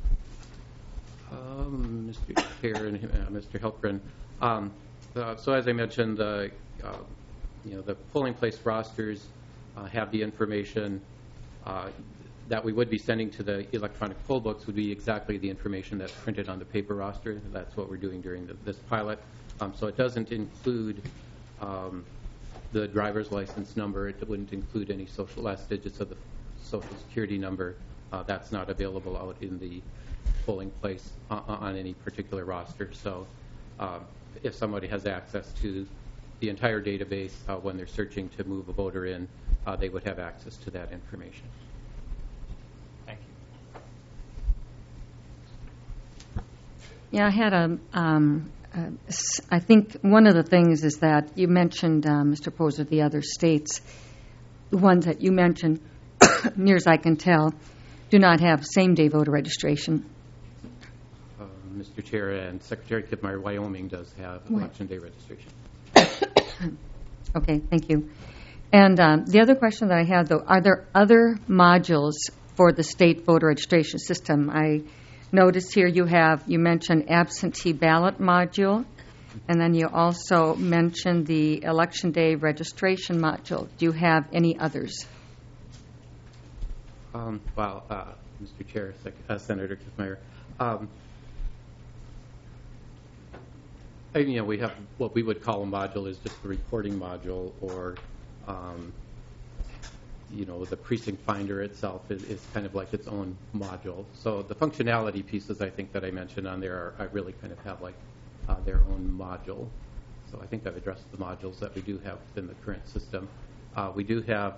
Mr. Chair and Mr. Helpgren, so as I mentioned, the polling place rosters have the information that we would be sending to the electronic poll books would be exactly the information that's printed on the paper roster. That's what we're doing during this pilot. So it doesn't include the driver's license number. It wouldn't include any last digits of the Social Security number. That's not available out in the polling place on any particular roster. So if somebody has access to the entire database when they're searching to move a voter in, they would have access to that information. Thank you. Yeah, I had I think one of the things is that you mentioned, Mr. Poser, the other states, the ones that you mentioned, near as I can tell, do not have same-day voter registration. Mr. Chair, and Secretary Kipmeyer, Wyoming does have Election Day registration. Okay, thank you. And the other question that I had, though, are there other modules for the state voter registration system? I noticed here you mentioned absentee ballot module, and then you also mentioned the Election Day registration module. Do you have any others? Mr. Chair, Senator Kipmeyer, we have what we would call a module is just the reporting module, or the precinct finder itself is kind of like its own module. So the functionality pieces I think that I mentioned on there I really kind of have like their own module. So I think I've addressed the modules that we do have within the current system. We do have,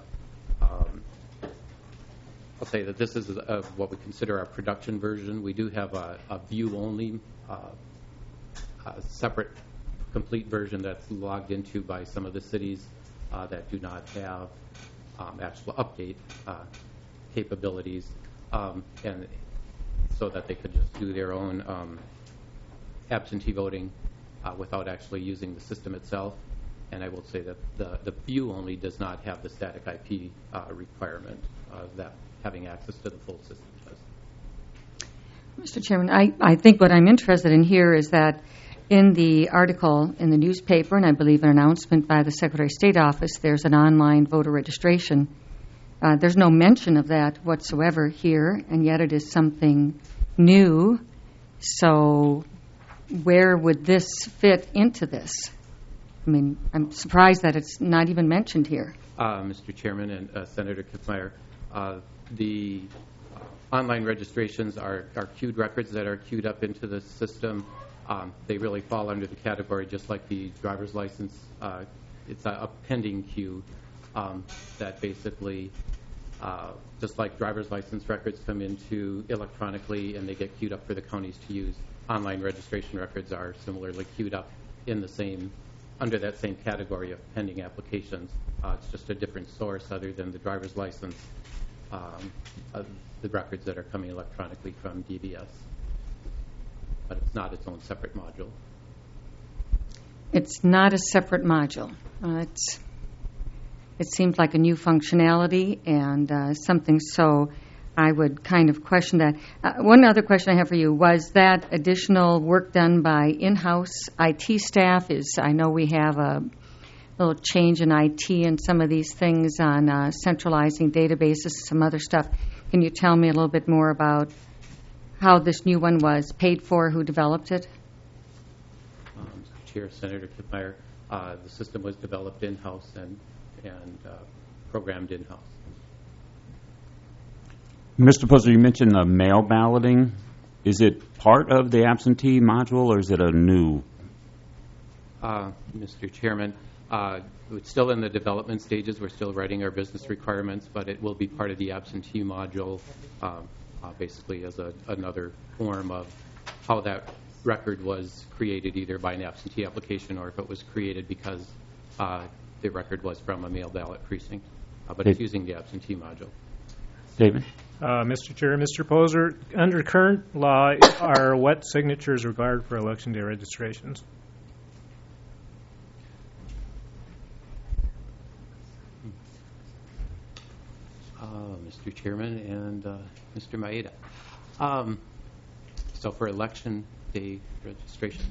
I'll say that this is what we consider our production version. We do have a view-only separate complete version that's logged into by some of the cities that do not have actual update capabilities, and so that they could just do their own absentee voting without actually using the system itself. And I will say that the view only does not have the static IP requirement that having access to the full system does. Mr. Chairman, I think what I'm interested in here is that in the article in the newspaper, and I believe an announcement by the Secretary of State office, there's an online voter registration. There's no mention of that whatsoever here, and yet it is something new. So where would this fit into this? I mean, I'm surprised that it's not even mentioned here. Mr. Chairman and Senator Kipmeyer, the online registrations are queued records that are queued up into the system. They really fall under the category just like the driver's license. It's a pending queue that basically, just like driver's license records come into electronically and they get queued up for the counties to use, online registration records are similarly queued up in the same, under that same category of pending applications. It's just a different source other than the driver's license, the records that are coming electronically from DVS. But it's not its own separate module. It's not a separate module. It seems like a new functionality and something, so I would kind of question that. One other question I have for you, was that additional work done by in-house IT staff? I know we have a little change in IT and some of these things on centralizing databases, some other stuff. Can you tell me a little bit more about how this new one was paid for, who developed it? Mr. Chair, Senator Kiffmeyer, the system was developed in-house and programmed in-house. Mr. Poser, you mentioned the mail balloting. Is it part of the absentee module, or is it a new? Mr. Chairman, it's still in the development stages. We're still writing our business requirements, but it will be part of the absentee module, basically as another form of how that record was created, either by an absentee application or if it was created because the record was from a mail ballot precinct. But it's using the absentee module. David? Mr. Chair, Mr. Poser, under current law, are what signatures required for Election Day registrations? Mr. Chairman and Mr. Maeda. So for Election Day registration,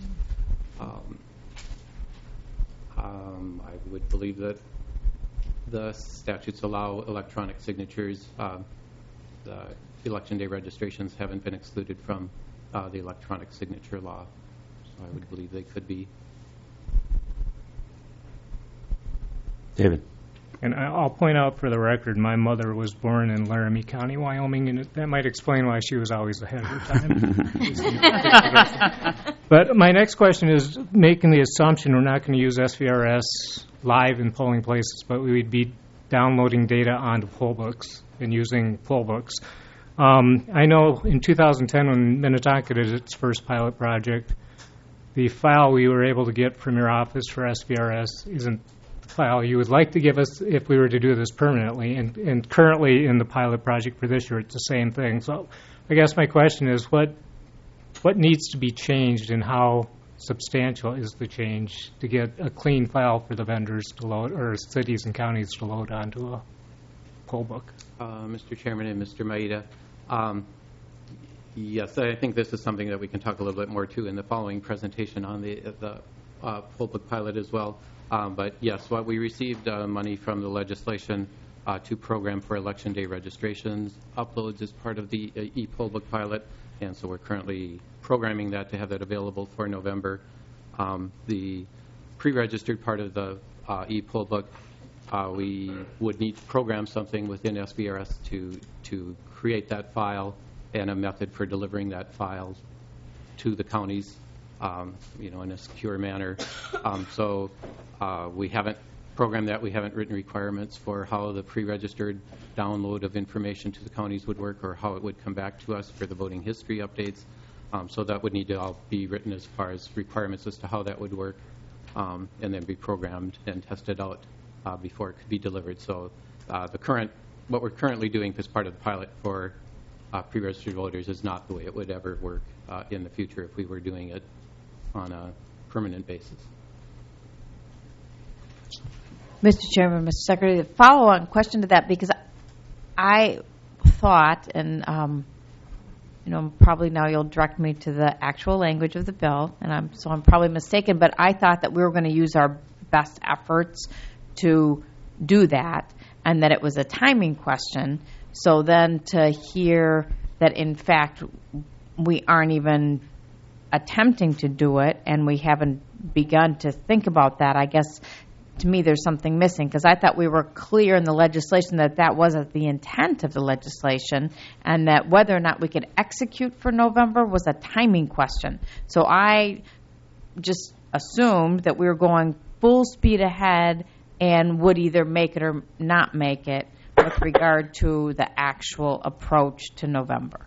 I would believe that the statutes allow electronic signatures. The Election Day registrations haven't been excluded from the electronic signature law, so I would believe they could be. David? And I'll point out for the record, my mother was born in Laramie County, Wyoming, and that might explain why she was always ahead of her time. But my next question is making the assumption we're not going to use SVRS live in polling places, but we would be downloading data onto poll books and using poll books. I know in 2010 when Minnetonka did its first pilot project, the file we were able to get from your office for SVRS isn't file you would like to give us if we were to do this permanently. And currently in the pilot project for this year, it's the same thing. So I guess my question is, what needs to be changed and how substantial is the change to get a clean file for the vendors to load, or cities and counties to load onto a poll book? Mr. Chairman and Mr. Maeda, yes, I think this is something that we can talk a little bit more to in the following presentation on the poll book pilot as well. But yes, what we received money from the legislation to program for Election Day registrations uploads as part of the e-poll book pilot, and so we're currently programming that to have that available for November. The pre-registered part of the e-poll book, we would need to program something within SVRS to create that file and a method for delivering that file to the counties, in a secure manner. So we haven't programmed that. We haven't written requirements for how the pre-registered download of information to the counties would work or how it would come back to us for the voting history updates. So that would need to all be written as far as requirements as to how that would work, and then be programmed and tested out before it could be delivered. So what we're currently doing as part of the pilot for pre-registered voters is not the way it would ever work in the future if we were doing it on a permanent basis. Mr. Chairman, Mr. Secretary, the follow-on question to that, because I thought, and probably now you'll direct me to the actual language of the bill, and I'm probably mistaken, but I thought that we were going to use our best efforts to do that, and that it was a timing question. So then to hear that, in fact, we aren't even attempting to do it, and we haven't begun to think about that, I guess, to me, there's something missing, because I thought we were clear in the legislation that that wasn't the intent of the legislation, and that whether or not we could execute for November was a timing question. So I just assumed that we were going full speed ahead and would either make it or not make it with regard to the actual approach to November.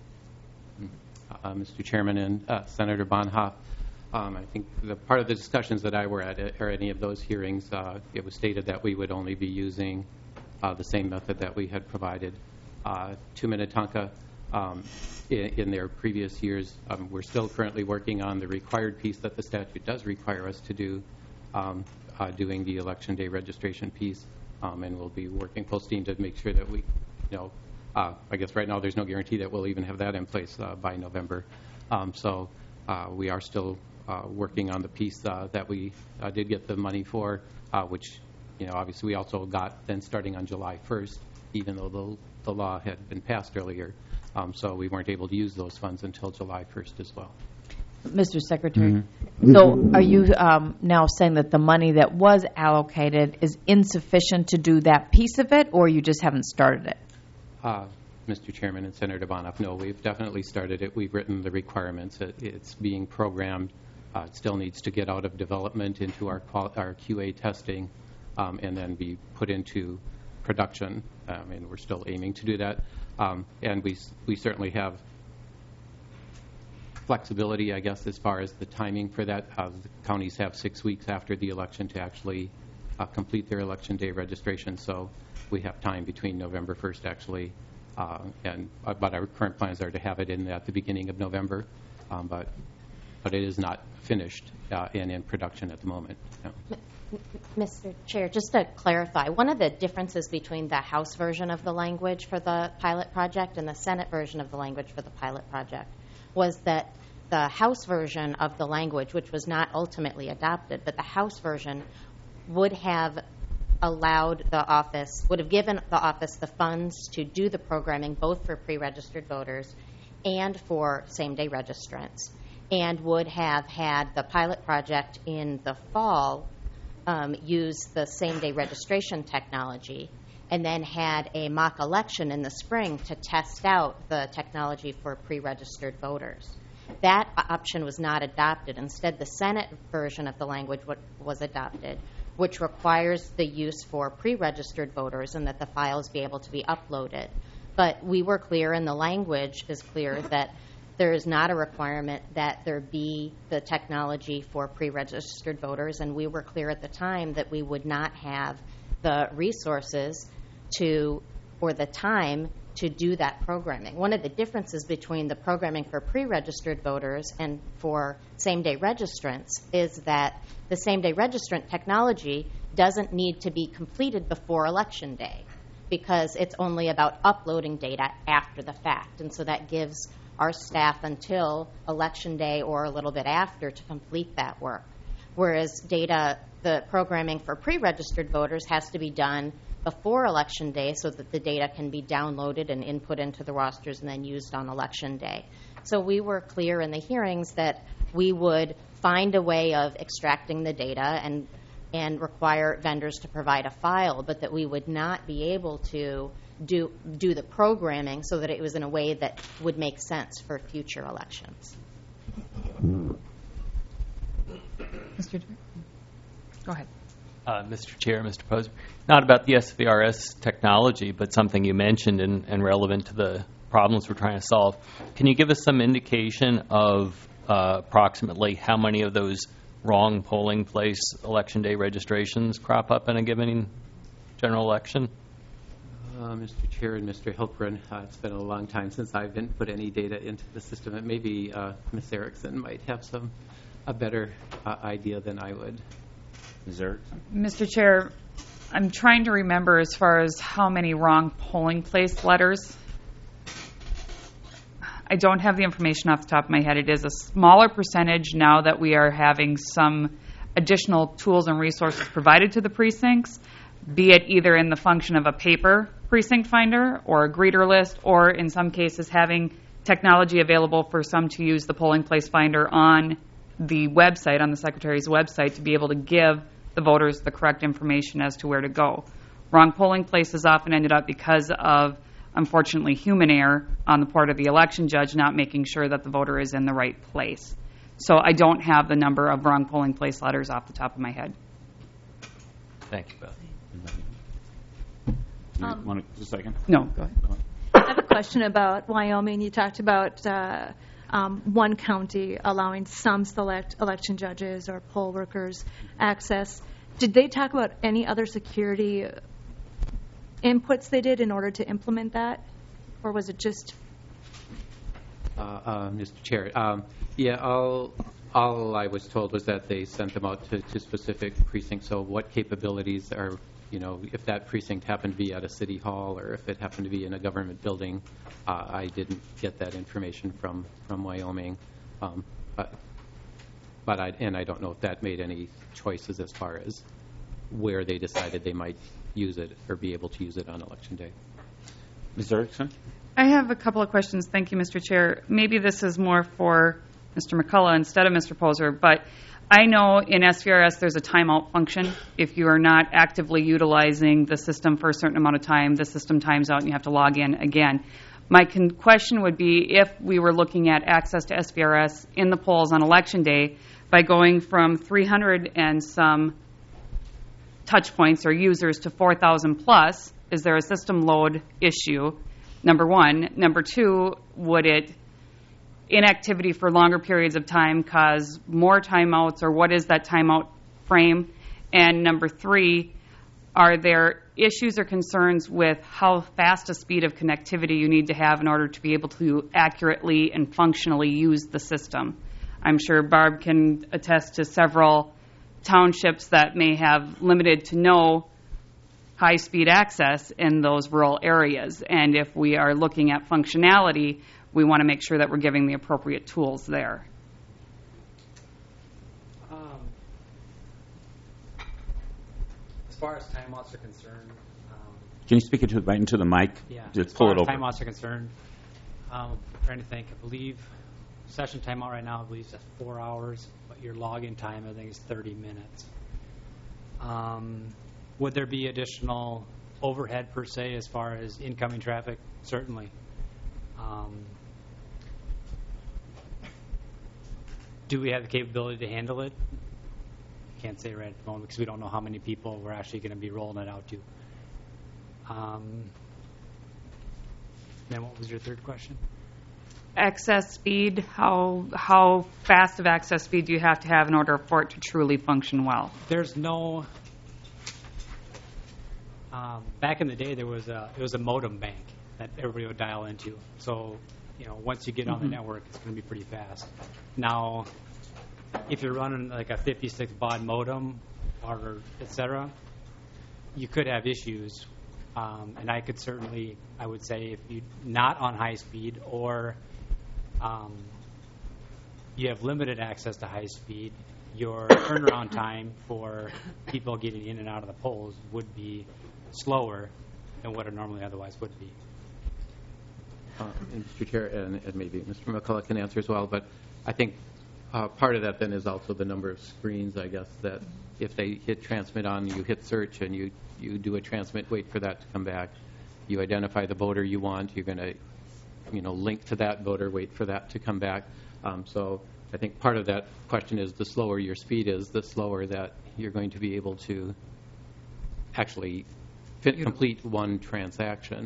Mr. Chairman and Senator Bonhoeff, I think the part of the discussions that I were at or any of those hearings, it was stated that we would only be using the same method that we had provided to Minnetonka in their previous years. We're still currently working on the required piece that the statute does require us to do, doing the Election Day registration piece, and we'll be working full steam to make sure that we, I guess right now there's no guarantee that we'll even have that in place by November. So we are still working on the piece that we did get the money for, which, obviously we also got then starting on July 1st, even though the law had been passed earlier. So we weren't able to use those funds until July 1st as well. Mr. Secretary, so are you now saying that the money that was allocated is insufficient to do that piece of it, or you just haven't started it? Mr. Chairman and Senator Bonoff, no, we've definitely started it. We've written the requirements. It's being programmed. It still needs to get out of development into our QA testing and then be put into production, and we're still aiming to do that. And we certainly have flexibility, I guess, as far as the timing for that. The counties have 6 weeks after the election to actually complete their election day registration, so we have time between November 1st actually, but our current plans are to have it in at the beginning of November, but it is not finished and in production at the moment. No. Mr. Chair, just to clarify, one of the differences between the House version of the language for the pilot project and the Senate version of the language for the pilot project was that the House version of the language, which was not ultimately adopted, but the House version would have allowed the office, would have given the office the funds to do the programming both for pre-registered voters and for same-day registrants, and would have had the pilot project in the fall use the same-day registration technology, and then had a mock election in the spring to test out the technology for pre-registered voters. That option was not adopted. Instead, the Senate version of the language was adopted, which requires the use for pre-registered voters and that the files be able to be uploaded. But we were clear, and the language is clear, that there is not a requirement that there be the technology for pre-registered voters, and we were clear at the time that we would not have the resources to, or the time to do that programming. One of the differences between the programming for pre-registered voters and for same-day registrants is that the same-day registrant technology doesn't need to be completed before Election Day because it's only about uploading data after the fact. And so that gives our staff until Election Day or a little bit after to complete that work. Whereas the programming for pre-registered voters has to be done before Election Day so that the data can be downloaded and input into the rosters and then used on Election Day. So we were clear in the hearings that we would find a way of extracting the data and require vendors to provide a file, but that we would not be able to do the programming so that it was in a way that would make sense for future elections. Mr. Go ahead. Mr. Chair, Mr. Poser, not about the SVRS technology, but something you mentioned and relevant to the problems we're trying to solve. Can you give us some indication of approximately how many of those wrong polling place election day registrations crop up in a given general election? Mr. Chair and Mr. Hilpern, it's been a long time since I've put any data into the system. And maybe Ms. Erickson might have a better idea than I would. Ms. Erickson? Mr. Chair, I'm trying to remember as far as how many wrong polling place letters. I don't have the information off the top of my head. It is a smaller percentage now that we are having some additional tools and resources provided to the precincts, be it either in the function of a paper precinct finder or a greeter list, or in some cases having technology available for some to use the polling place finder on the website, on the Secretary's website, to be able to give the voters the correct information as to where to go. Wrong polling places often ended up because of, unfortunately, human error on the part of the election judge not making sure that the voter is in the right place. So I don't have the number of wrong polling place letters off the top of my head. Thank you both. Want just a second? No, go ahead. I have a question about Wyoming. You talked about one county allowing some select election judges or poll workers access. Did they talk about any other security inputs they did in order to implement that? Or was it just... Mr. Chair, all I was told was that they sent them out to specific precincts. So what capabilities are, if that precinct happened to be at a city hall or if it happened to be in a government building, I didn't get that information from Wyoming. But I don't know if that made any choices as far as where they decided they might use it or be able to use it on Election Day. Ms. Erickson? I have a couple of questions. Thank you, Mr. Chair. Maybe this is more for Mr. McCullough instead of Mr. Poser, but I know in SVRS there's a timeout function. If you are not actively utilizing the system for a certain amount of time, the system times out and you have to log in again. My question would be if we were looking at access to SVRS in the polls on Election Day by going from 300 and some touch points or users to 4,000 plus, is there a system load issue? Number one. Number two, would inactivity for longer periods of time cause more timeouts, or what is that timeout frame? And number three, are there issues or concerns with how fast a speed of connectivity you need to have in order to be able to accurately and functionally use the system? I'm sure Barb can attest to several townships that may have limited to no high-speed access in those rural areas. And if we are looking at functionality, we want to make sure that we're giving the appropriate tools there. As far as timeouts are concerned, can you speak into the mic? Yeah. Just pull it over. As far as timeouts are concerned, I'm trying to think. I believe session timeout right now, I believe, is 4 hours, but your login time, I think, is 30 minutes. Would there be additional overhead, per se, as far as incoming traffic? Certainly. Do we have the capability to handle it? Can't say right at the moment because we don't know how many people we're actually going to be rolling it out to. Then what was your third question? Access speed, how fast of access speed do you have to have in order for it to truly function well? There's no... back in the day, it was a modem bank that everybody would dial into. So, once you get on the network, it's going to be pretty fast. Now, if you're running like a 56 baud modem or et cetera, you could have issues. And I would say if you're not on high speed or you have limited access to high speed, your turnaround time for people getting in and out of the polls would be slower than what it normally otherwise would be. Mr. Chair, and maybe Mr. McCullough can answer as well, but I think part of that then is also the number of screens, I guess, that if they hit transmit on, you hit search and you do a transmit, wait for that to come back. You identify the voter you want, you're going to link to that voter, wait for that to come back. So I think part of that question is the slower your speed is, the slower that you're going to be able to actually complete one transaction.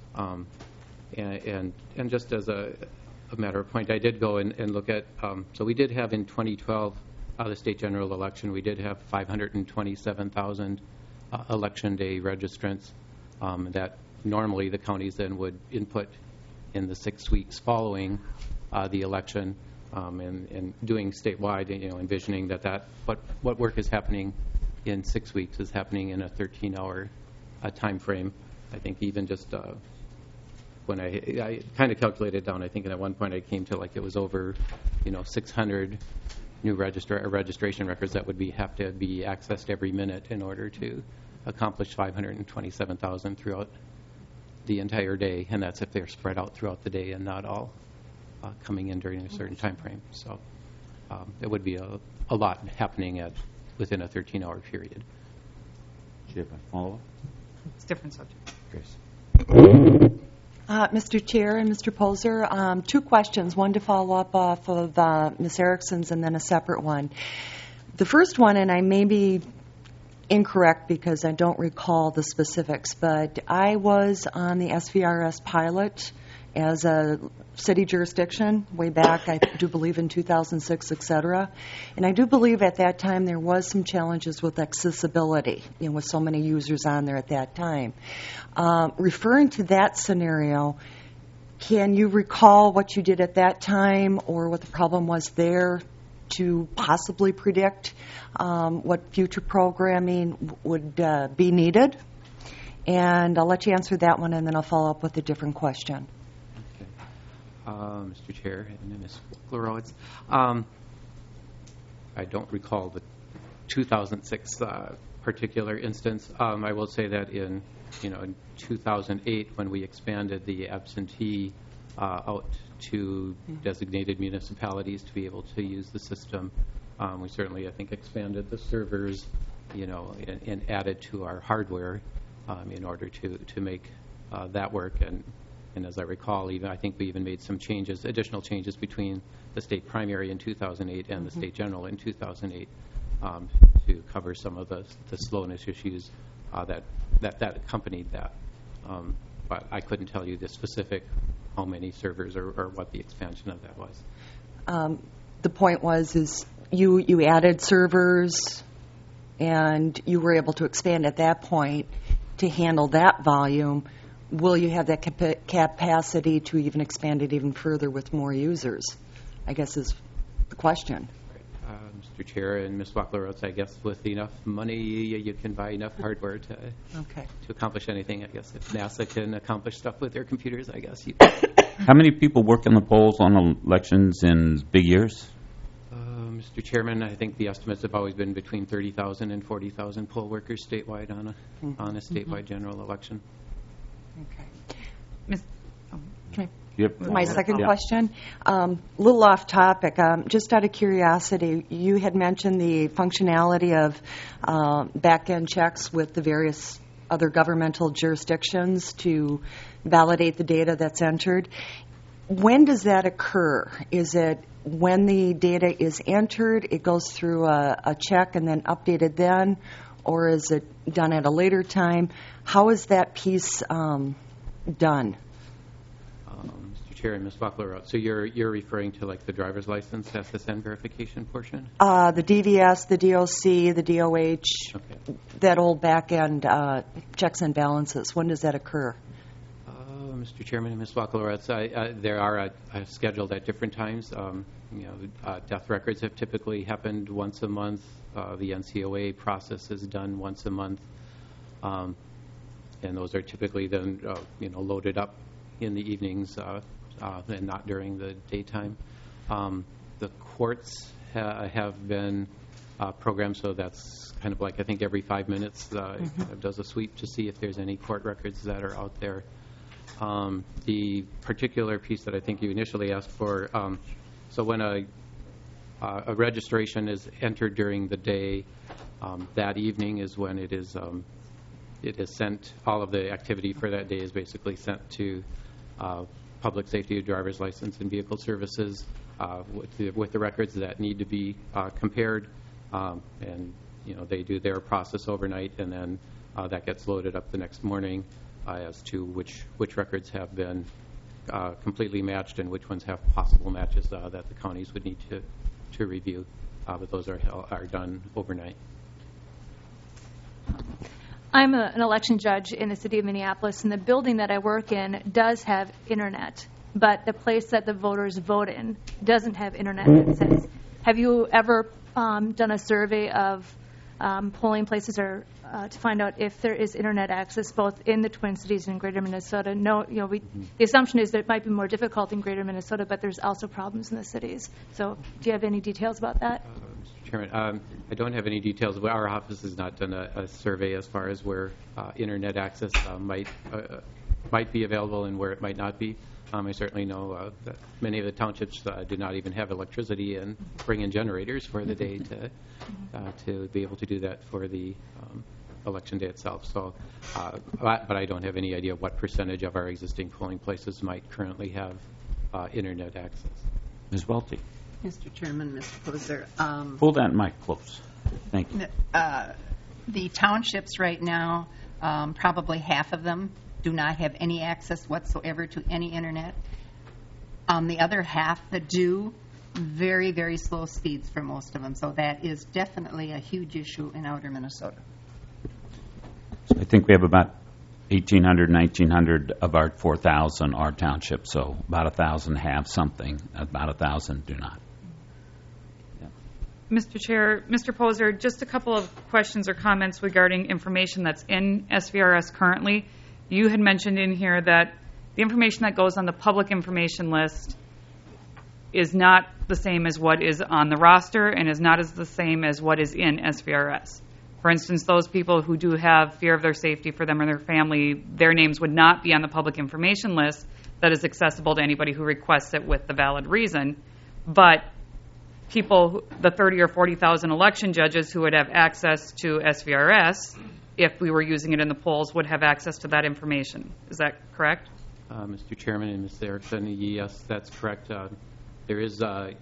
And just as a matter of point, I did go and look at, so we did have in 2012, the state general election, we did have 527,000 election day registrants that normally the counties then would input in the 6 weeks following the election, and doing statewide, envisioning that what work is happening in 6 weeks is happening in a 13-hour time frame. I think even just when I kind of calculated down, I think at one point I came to like it was over 600 new registration records that would have to be accessed every minute in order to accomplish 527,000 throughout the entire day, and that's if they're spread out throughout the day and not all coming in during a certain time frame. So it would be a lot happening within a 13-hour period. Do you have a follow-up? It's a different subject. Grace. Mr. Chair and Mr. Poser, 2 questions, one to follow up off of Ms. Erickson's and then a separate one. The first one, and I may be incorrect because I don't recall the specifics, but I was on the SVRS pilot as a city jurisdiction way back, I do believe in 2006, et cetera. And I do believe at that time there was some challenges with accessibility, with so many users on there at that time. Referring to that scenario, can you recall what you did at that time or what the problem was there to possibly predict what future programming would be needed? And I'll let you answer that one, and then I'll follow up with a different question. Mr. Chair and Ms. Wokler-Rowitz. I don't recall the 2006 particular instance. I will say that in 2008, when we expanded the absentee out to designated municipalities to be able to use the system, we certainly, I think, expanded the servers, and added to our hardware in order to make that work. And as I recall, I think we even made some additional changes between the state primary in 2008 and the state general in 2008 to cover some of the slowness issues that accompanied that. But I couldn't tell you the specific how many servers or what the expansion of that was. The point is you added servers, and you were able to expand at that point to handle that volume. Will you have that capacity to even expand it even further with more users, I guess is the question. Mr. Chair and Ms. Wackler-Rotz, I guess with enough money you can buy enough hardware to accomplish anything. I guess if NASA can accomplish stuff with their computers, I guess you can. How many people work in the polls on elections in big years? Mr. Chairman, I think the estimates have always been between 30,000 and 40,000 poll workers statewide on a statewide general election. My second question, a little off topic, just out of curiosity, you had mentioned the functionality of back-end checks with the various other governmental jurisdictions to validate the data that's entered. When does that occur? Is it when the data is entered, it goes through a check and then updated then, or is it done at a later time? How is that piece done? Mr. Chair and Ms. Wackler-Rotz, so you're referring to like the driver's license SSN verification portion? The DVS, the DOC, the DOH, that old back-end checks and balances. When does that occur? Mr. Chairman and Ms. Wackler-Rotz, there are scheduled at different times. Death records have typically happened once a month. The NCOA process is done once a month. And those are typically then loaded up in the evenings and not during the daytime. The courts have been programmed, so that's kind of like I think every 5 minutes kind of does a sweep to see if there's any court records that are out there. The particular piece that I think you initially asked for, so when a registration is entered during the day, that evening is when it is sent. All of the activity for that day is basically sent to public safety, driver's license, and vehicle services with the records that need to be compared, and they do their process overnight, and then that gets loaded up the next morning as to which records have been completely matched and which ones have possible matches that the counties would need to review. But those are done overnight. I'm an election judge in the city of Minneapolis, and the building that I work in does have internet, but the place that the voters vote in doesn't have internet access. Have you ever done a survey of polling places or to find out if there is internet access both in the Twin Cities and Greater Minnesota? No, the assumption is that it might be more difficult in Greater Minnesota, but there's also problems in the cities. So do you have any details about that? Mr. Chairman, I don't have any details. Our office has not done a survey as far as where internet access might be available and where it might not be. I certainly know that many of the townships do not even have electricity and bring in generators for the day to be able to do that for the election day itself. So, but I don't have any idea what percentage of our existing polling places might currently have internet access. Ms. Welty. Mr. Chairman, Mr. Poser. Pull that mic close. Thank you. The townships right now, probably half of them do not have any access whatsoever to any internet. The other half that do, very, very slow speeds for most of them. So that is definitely a huge issue in outer Minnesota. So I think we have about 1,800, 1,900 of our 4,000 are townships, so about 1,000 have something, about 1,000 do not. Mr. Chair, Mr. Poser, just a couple of questions or comments regarding information that's in SVRS currently. You had mentioned in here that the information that goes on the public information list is not the same as what is on the roster and is not as the same as what is in SVRS. For instance, those people who do have fear of their safety for them or their family, their names would not be on the public information list that is accessible to anybody who requests it with the valid reason. But people, the 30 or 40,000 election judges who would have access to SVRS, if we were using it in the polls, would have access to that information. Is that correct? Mr. Chairman and Ms. Erickson, yes, that's correct. There is, and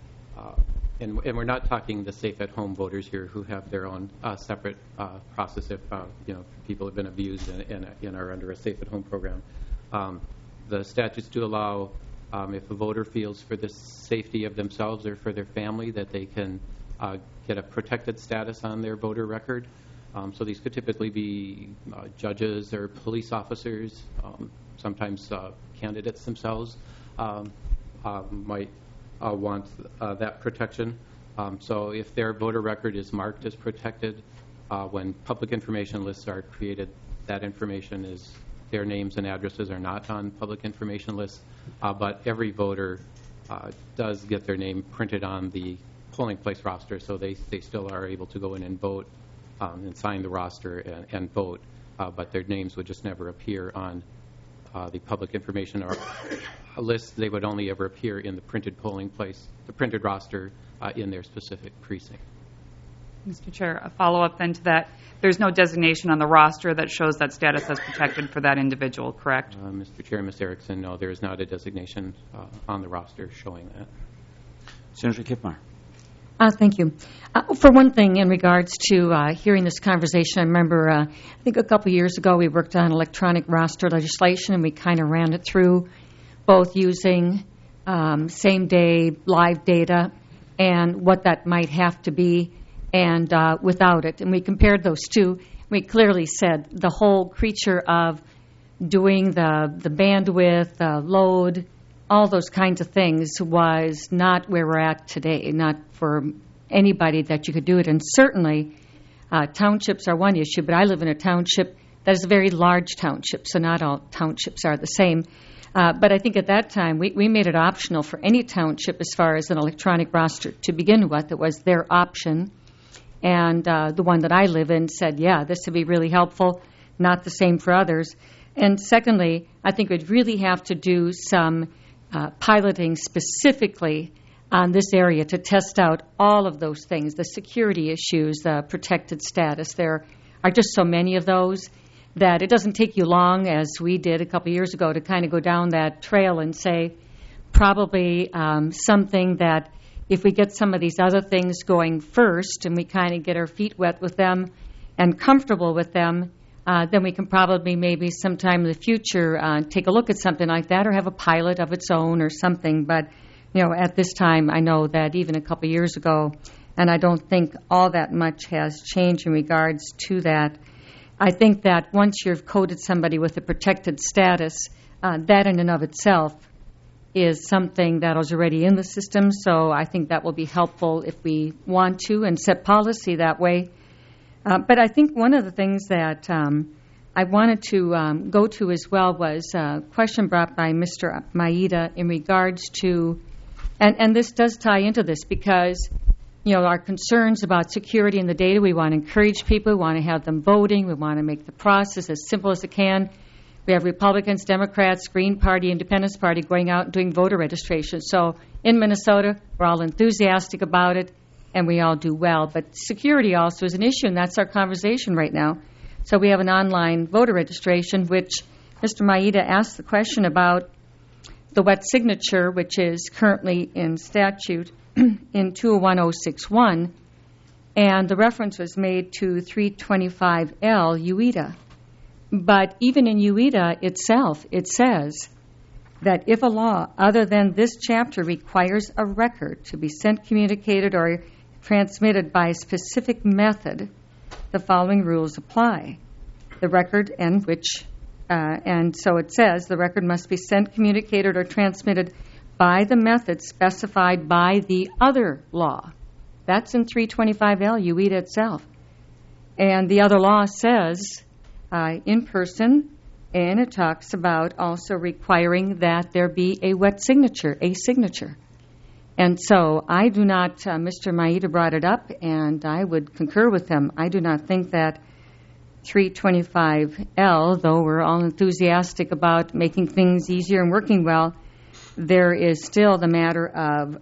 we're not talking the safe-at-home voters here who have their own separate process if people have been abused and are under a safe-at-home program. The statutes do allow, if a voter feels for the safety of themselves or for their family, that they can get a protected status on their voter record. So these could typically be judges or police officers, sometimes candidates themselves might want that protection. So if their voter record is marked as protected, when public information lists are created, that information is, their names and addresses are not on public information lists, but every voter does get their name printed on the polling place roster, so they still are able to go in and vote and sign the roster and vote, but their names would just never appear on the public information or list. They would only ever appear in the printed polling place, the printed roster in their specific precinct. Mr. Chair, a follow-up then to that. There's no designation on the roster that shows that status as protected for that individual, correct? Mr. Chair, Ms. Erickson, no, there is not a designation on the roster showing that. Senator Kiffmeyer. Thank you. For one thing, in regards to hearing this conversation, I remember, I think a couple years ago, we worked on electronic roster legislation, and we kind of ran it through, both using same-day live data and what that might have to be, and without it. And we compared those two. We clearly said the whole creature of doing the bandwidth, load, all those kinds of things was not where we're at today, not for anybody that you could do it. And certainly townships are one issue, but I live in a township that is a very large township, so not all townships are the same. But I think at that time we made it optional for any township as far as an electronic roster to begin with. It was their option. And the one that I live in said, yeah, this would be really helpful, not the same for others. And secondly, I think we'd really have to do some piloting specifically on this area to test out all of those things, the security issues, the protected status. There are just so many of those that it doesn't take you long, as we did a couple years ago, to kind of go down that trail and say probably something that if we get some of these other things going first and we kind of get our feet wet with them and comfortable with them, then we can probably maybe sometime in the future take a look at something like that or have a pilot of its own or something. But, at this time, I know that even a couple years ago, and I don't think all that much has changed in regards to that. I think that once you've coded somebody with a protected status, that in and of itself is something that is already in the system. So I think that will be helpful if we want to and set policy that way. But I think one of the things that I wanted to go to as well was a question brought by Mr. Maeda in regards to, and this does tie into this because, our concerns about security and the data, we want to encourage people, we want to have them voting, we want to make the process as simple as it can. We have Republicans, Democrats, Green Party, Independence Party going out and doing voter registration. So in Minnesota, we're all enthusiastic about it, and we all do well. But security also is an issue, and that's our conversation right now. So we have an online voter registration, which Mr. Maeda asked the question about the wet signature, which is currently in statute in 201061, and the reference was made to 325L UETA. But even in UETA itself, it says that if a law other than this chapter requires a record to be sent, communicated, or transmitted by a specific method, the following rules apply. The record and so it says the record must be sent, communicated, or transmitted by the method specified by the other law. That's in 325L UETA itself. And the other law says in person, and it talks about also requiring that there be a wet signature, a signature. And so I do not, Mr. Maeda brought it up, and I would concur with him. I do not think that 325L, though we're all enthusiastic about making things easier and working well, there is still the matter of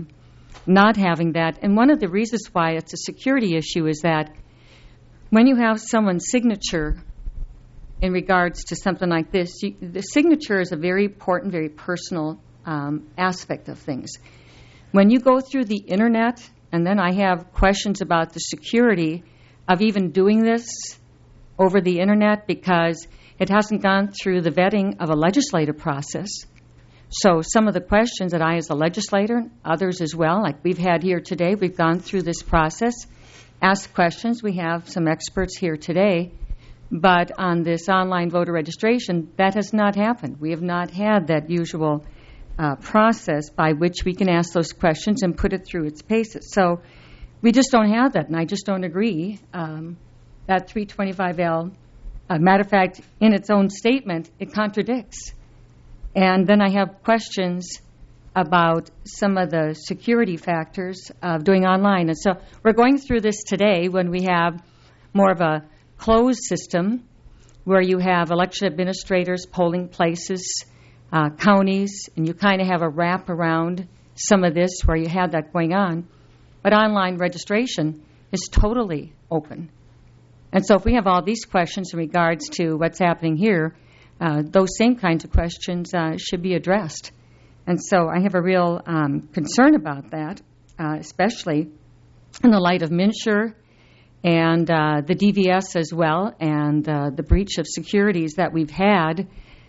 not having that. And one of the reasons why it's a security issue is that when you have someone's signature in regards to something like this, the signature is a very important, very personal aspect of things. When you go through the Internet, and then I have questions about the security of even doing this over the Internet because it hasn't gone through the vetting of a legislative process. So some of the questions that I, as a legislator, others as well, like we've had here today, we've gone through this process, asked questions. We have some experts here today. But on this online voter registration, that has not happened. We have not had that usual process by which we can ask those questions and put it through its paces. So we just don't have that, and I just don't agree that 325L, matter of fact, in its own statement, it contradicts. And then I have questions about some of the security factors of doing online. And so we're going through this today when we have more of a closed system where you have election administrators, polling places, counties, and you kind of have a wrap around some of this where you have that going on. But online registration is totally open. And so if we have all these questions in regards to what's happening here, those same kinds of questions should be addressed. And so I have a real concern about that, especially in the light of MNsure and the DVS as well, and the breach of securities that we've had.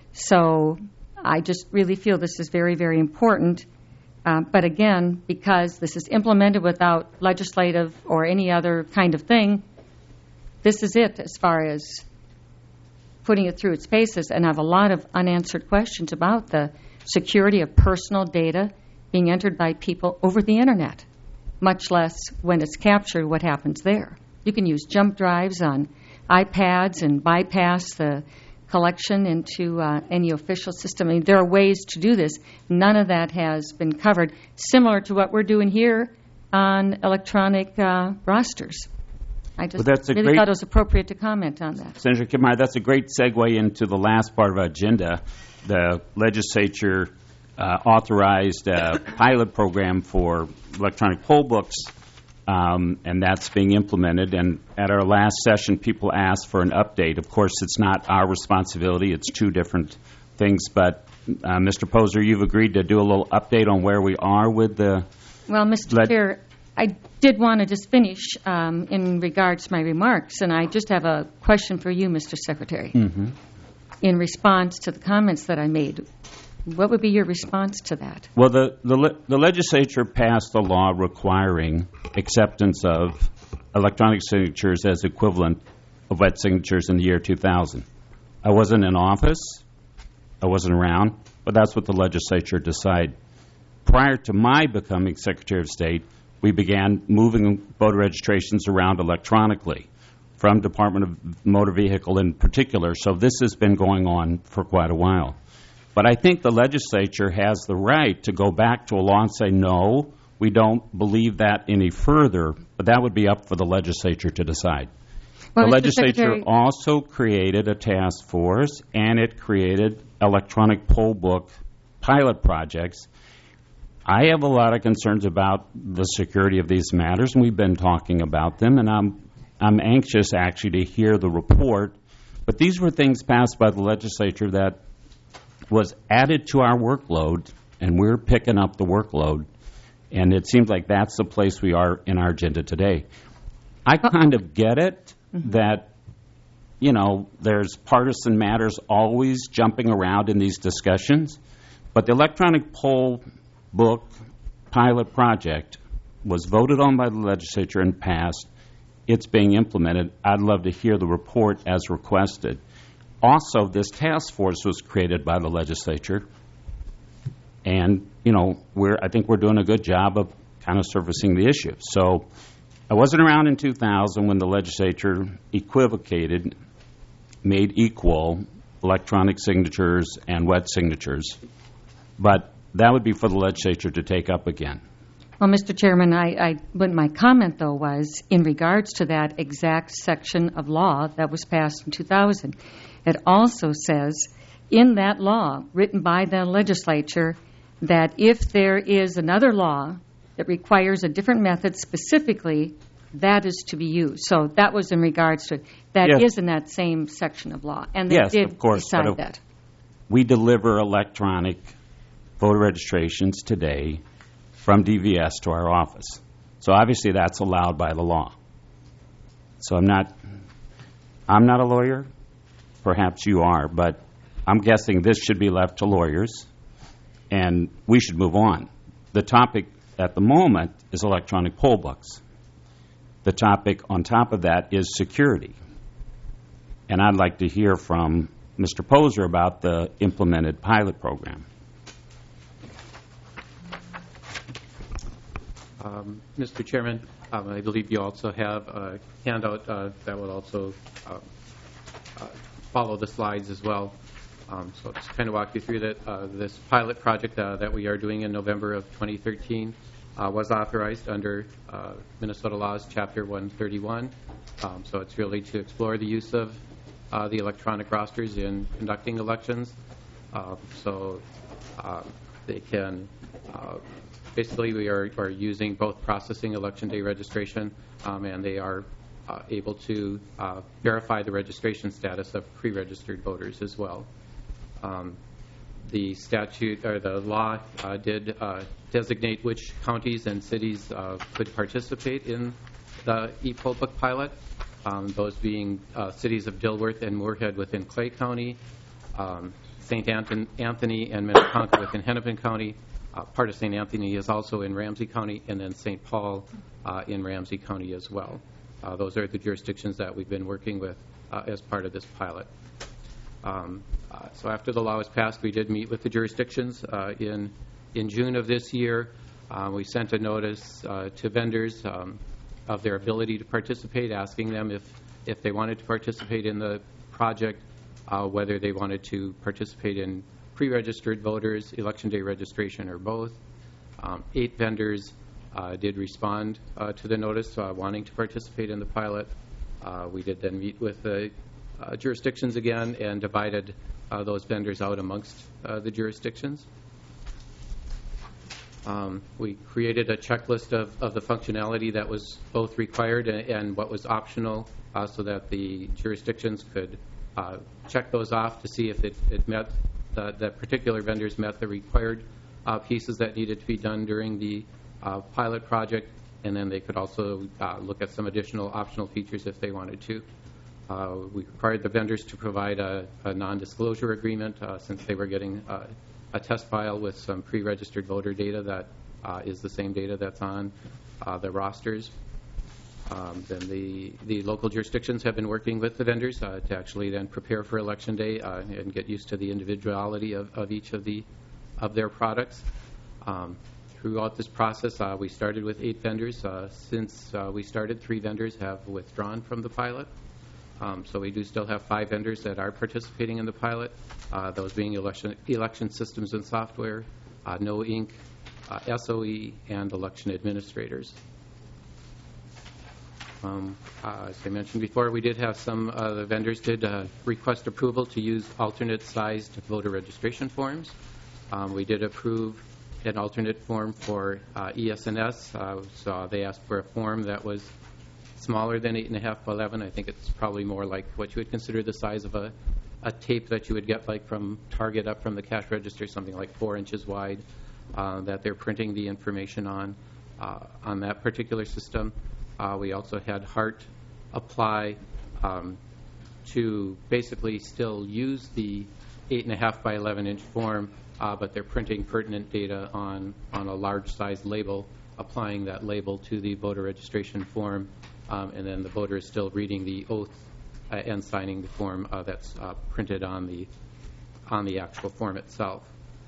So I just really feel this is very, very important. But again, because this is implemented without legislative or any other kind of thing, this is it as far as putting it through its paces. And I have a lot of unanswered questions about the security of personal data being entered by people over the Internet, much less when it's captured what happens there. You can use jump drives on iPads and bypass the collection into any official system. I mean, there are ways to do this. None of that has been covered, similar to what we're doing here on electronic rosters. I just really thought it was appropriate to comment on that. Senator Kipmeyer, that's a great segue into the last part of our agenda. The legislature authorized a pilot program for electronic poll books, and that's being implemented. And at our last session, people asked for an update. Of course, it's not our responsibility. It's two different things. But, Mr. Poser, you've agreed to do a little update on where we are with the... Well, Mr. Chair, I did want to just finish in regards to my remarks, and I just have a question for you, Mr. Secretary. Mm-hmm. In response to the comments that I made, what would be your response to that? Well, the legislature passed a law requiring acceptance of electronic signatures as equivalent of wet signatures in the year 2000. I wasn't in office. I wasn't around, but that's what the legislature decided. Prior to my becoming Secretary of State, we began moving voter registrations around electronically from Department of Motor Vehicle in particular. So this has been going on for quite a while. But I think the legislature has the right to go back to a law and say, no, we don't believe that any further, but that would be up for the legislature to decide. Well, the legislature also created a task force, and it created electronic poll book pilot projects. I have a lot of concerns about the security of these matters, and we've been talking about them, and I'm anxious actually to hear the report. But these were things passed by the legislature that was added to our workload, and we're picking up the workload. And it seems like that's the place we are in our agenda today. I kind of get it that, you know, there's partisan matters always jumping around in these discussions, but the electronic poll book pilot project was voted on by the legislature and passed. It's being implemented. I'd love to hear the report as requested. Also, this task force was created by the legislature, and, you know, I think we're doing a good job of kind of surfacing the issue. So I wasn't around in 2000 when the legislature equivocated, made equal electronic signatures and wet signatures, but that would be for the legislature to take up again. Well, Mr. Chairman, what my comment, though, was in regards to that exact section of law that was passed in 2000. It also says in that law, written by the legislature, that if there is another law that requires a different method specifically, that is to be used. So that was in regards to, that Yes. is in that same section of law. And they Yes, did of course, decide but that. we deliver electronic voter registrations today from DVS to our office. So obviously that's allowed by the law. So I'm not a lawyer. Perhaps you are, but I'm guessing this should be left to lawyers, and we should move on. The topic at the moment is electronic poll books. The topic on top of that is security. And I'd like to hear from Mr. Poser about the implemented pilot program. Mr. Chairman, I believe you also have a handout that will also follow the slides as well. So I'll just kind of walk you through that. This pilot project that we are doing in November of 2013 was authorized under Minnesota Laws Chapter 131. So it's really to explore the use of the electronic rosters in conducting elections. So they can basically, we are using both processing election day registration, and they are able to verify the registration status of pre-registered voters as well. The statute or the law did designate which counties and cities could participate in the e-poll book pilot. Those being cities of Dilworth and Moorhead within Clay County, St. Anthony and Minnetonka within Hennepin County. Part of St. Anthony is also in Ramsey County, and then St. Paul in Ramsey County as well. Those are the jurisdictions that we've been working with as part of this pilot. So after the law was passed, we did meet with the jurisdictions. In June of this year, we sent a notice to vendors of their ability to participate, asking them if they wanted to participate in the project, whether they wanted to participate in pre-registered voters, election day registration, or both. 8 vendors did respond to the notice wanting to participate in the pilot. We did then meet with the jurisdictions again and divided those vendors out amongst the jurisdictions. We created a checklist of the functionality that was both required and what was optional so that the jurisdictions could check those off to see if it met that particular vendors met the required pieces that needed to be done during the pilot project, and then they could also look at some additional optional features if they wanted to. We required the vendors to provide a non-disclosure agreement since they were getting a test file with some pre-registered voter data that is the same data that's on the rosters. Then the local jurisdictions have been working with the vendors to actually then prepare for Election Day and get used to the individuality of each of their products. Throughout this process, we started with 8 vendors. Since we started, 3 vendors have withdrawn from the pilot. So we do still have 5 vendors that are participating in the pilot, those being election systems and software, No Inc., SOE, and election administrators. As I mentioned before, we did have some the vendors did request approval to use alternate sized voter registration forms. We did approve an alternate form for ES&S, so they asked for a form that was smaller than 8.5 by 11. I think it's probably more like what you would consider the size of a tape that you would get like from Target up from the cash register, something like 4 inches wide, that they're printing the information on that particular system. We also had HART apply to basically still use the 8.5 by 11 inch form, but they're printing pertinent data on a large size label, applying that label to the voter registration form, and then the voter is still reading the oath and signing the form that's printed on the actual form itself.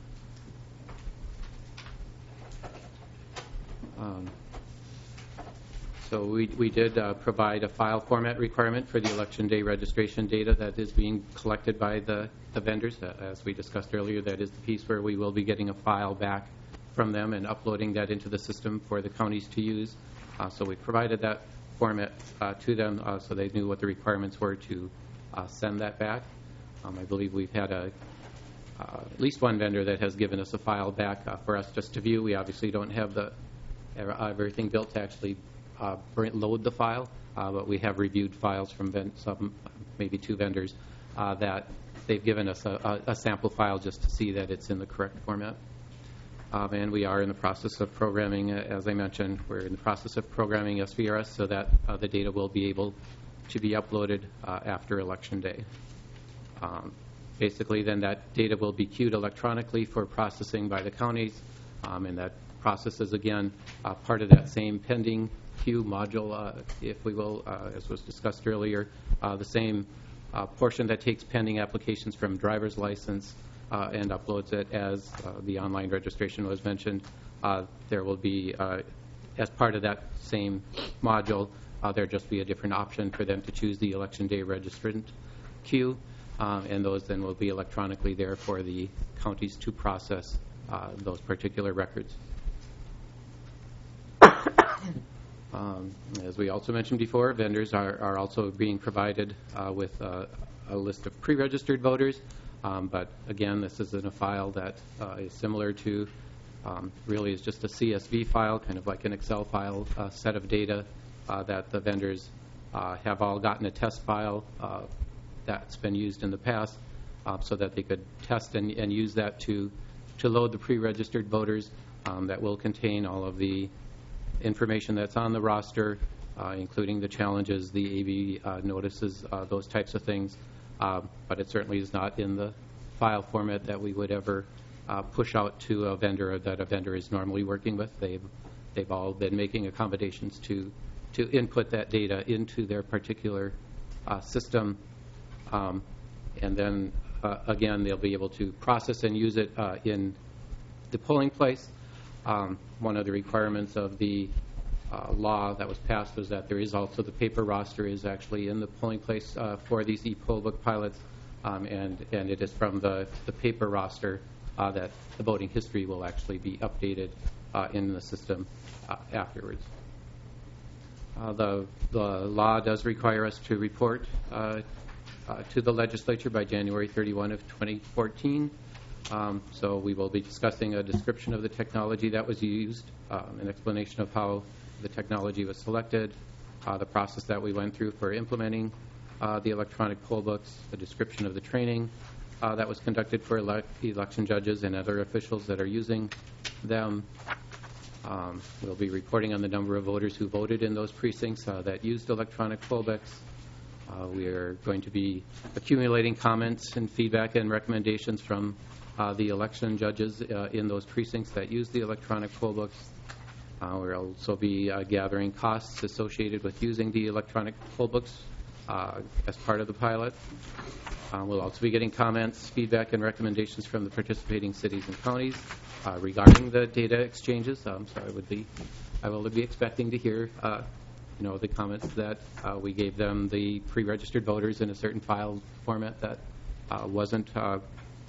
So we did provide a file format requirement for the Election Day registration data that is being collected by the vendors. As we discussed earlier, that is the piece where we will be getting a file back from them and uploading that into the system for the counties to use. So we provided that format to them so they knew what the requirements were to send that back. I believe we've had at least one vendor that has given us a file back for us just to view. We obviously don't have everything built to actually load the file, but we have reviewed files from maybe 2 vendors that they've given us a sample file just to see that it's in the correct format. And we are in the process of programming, as I mentioned, we're in the process of programming SVRS so that the data will be able to be uploaded after Election Day. Basically, then that data will be queued electronically for processing by the counties, and that process is, again, part of that same pending queue module, if we will, as was discussed earlier, the same portion that takes pending applications from driver's license and uploads it as the online registration was mentioned. There will be, as part of that same module, there'll just be a different option for them to choose the Election Day registrant queue, and those then will be electronically there for the counties to process those particular records. As we also mentioned before, vendors are also being provided with a list of pre-registered voters, but again, this isn't a file that is similar to, really is just a CSV file, kind of like an Excel file set of data that the vendors have all gotten a test file that's been used in the past so that they could test and use that to load the pre-registered voters that will contain all of the information that's on the roster, including the challenges, the AV notices, those types of things. But it certainly is not in the file format that we would ever push out to a vendor that a vendor is normally working with. They've all been making accommodations to input that data into their particular system. And then, again, they'll be able to process and use it in the polling place. One of the requirements of the law that was passed was that there is also the paper roster is actually in the polling place for these e-poll book pilots, and it is from the paper roster that the voting history will actually be updated in the system afterwards. The law does require us to report to the legislature by January 31 of 2014. So we will be discussing a description of the technology that was used, an explanation of how the technology was selected, the process that we went through for implementing the electronic poll books, the description of the training that was conducted for election judges and other officials that are using them. We'll be reporting on the number of voters who voted in those precincts that used electronic poll books. We are going to be accumulating comments and feedback and recommendations from the election judges in those precincts that use the electronic poll books. We'll also be gathering costs associated with using the electronic poll books as part of the pilot. We'll also be getting comments, feedback, and recommendations from the participating cities and counties regarding the data exchanges. So I will be expecting to hear the comments that we gave them the pre-registered voters in a certain file format that wasn't how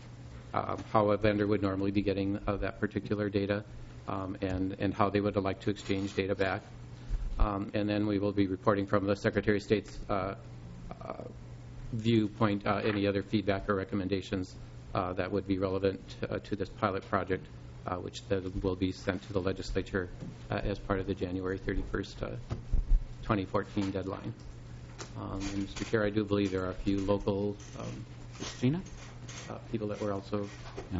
a vendor would normally be getting that particular data, and how they would like to exchange data back. And then we will be reporting from the Secretary of State's viewpoint any other feedback or recommendations that would be relevant to this pilot project, which then will be sent to the legislature as part of the January 31st, 2014 deadline. And Mr. Chair, I do believe there are a few local people that were also... Yeah.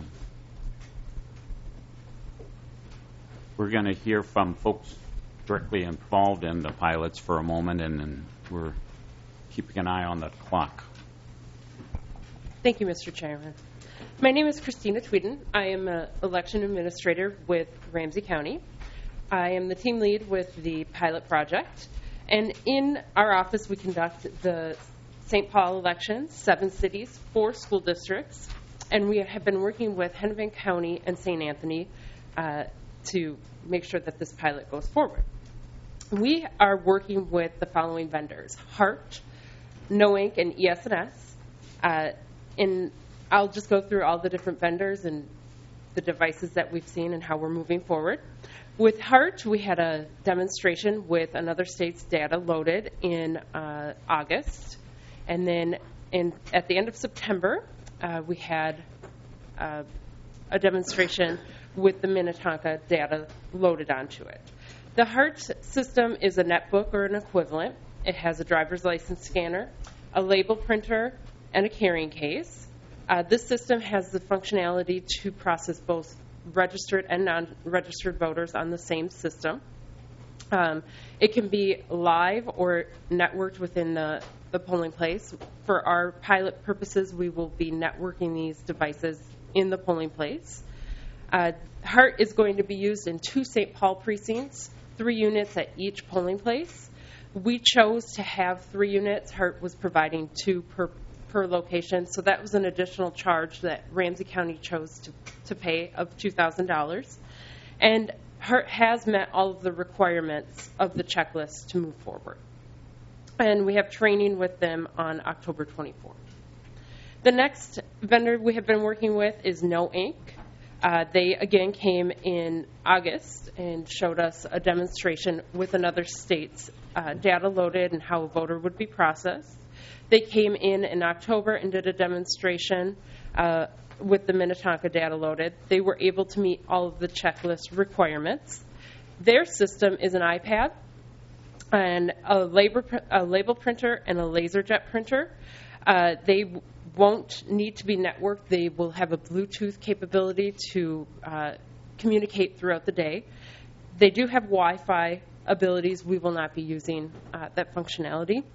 We're going to hear from folks directly involved in the pilots for a moment, and then we're keeping an eye on the clock. Thank you, Mr. Chairman. My name is Christina Tweeden. I am an election administrator with Ramsey County. I am the team lead with the pilot project. And in our office, we conduct the St. Paul elections, 7 cities, 4 school districts. And we have been working with Hennepin County and St. Anthony to make sure that this pilot goes forward. We are working with the following vendors: HART, NoInk, and ES&S. And I'll just go through all the different vendors and the devices that we've seen and how we're moving forward. With HART, we had a demonstration with another state's data loaded in August. And then at the end of September, we had a demonstration with the Minnetonka data loaded onto it. The HART system is a netbook or an equivalent. It has a driver's license scanner, a label printer, and a carrying case. This system has the functionality to process both registered and non-registered voters on the same system. It can be live or networked within the polling place. For our pilot purposes, we will be networking these devices in the polling place. HART is going to be used in 2 St. Paul precincts, 3 units at each polling place. We chose to have 3 units. HART was providing 2 per location, so that was an additional charge that Ramsey County chose to pay of $2,000. And HART has met all of the requirements of the checklist to move forward. And we have training with them on October 24th. The next vendor we have been working with is No Ink. They, again, came in August and showed us a demonstration with another state's data loaded and how a voter would be processed. They came in October and did a demonstration with the Minnetonka data loaded. They were able to meet all of the checklist requirements. Their system is an iPad and a label printer and a LaserJet printer. They won't need to be networked. They will have a Bluetooth capability to communicate throughout the day. They do have Wi-Fi abilities. We will not be using that functionality.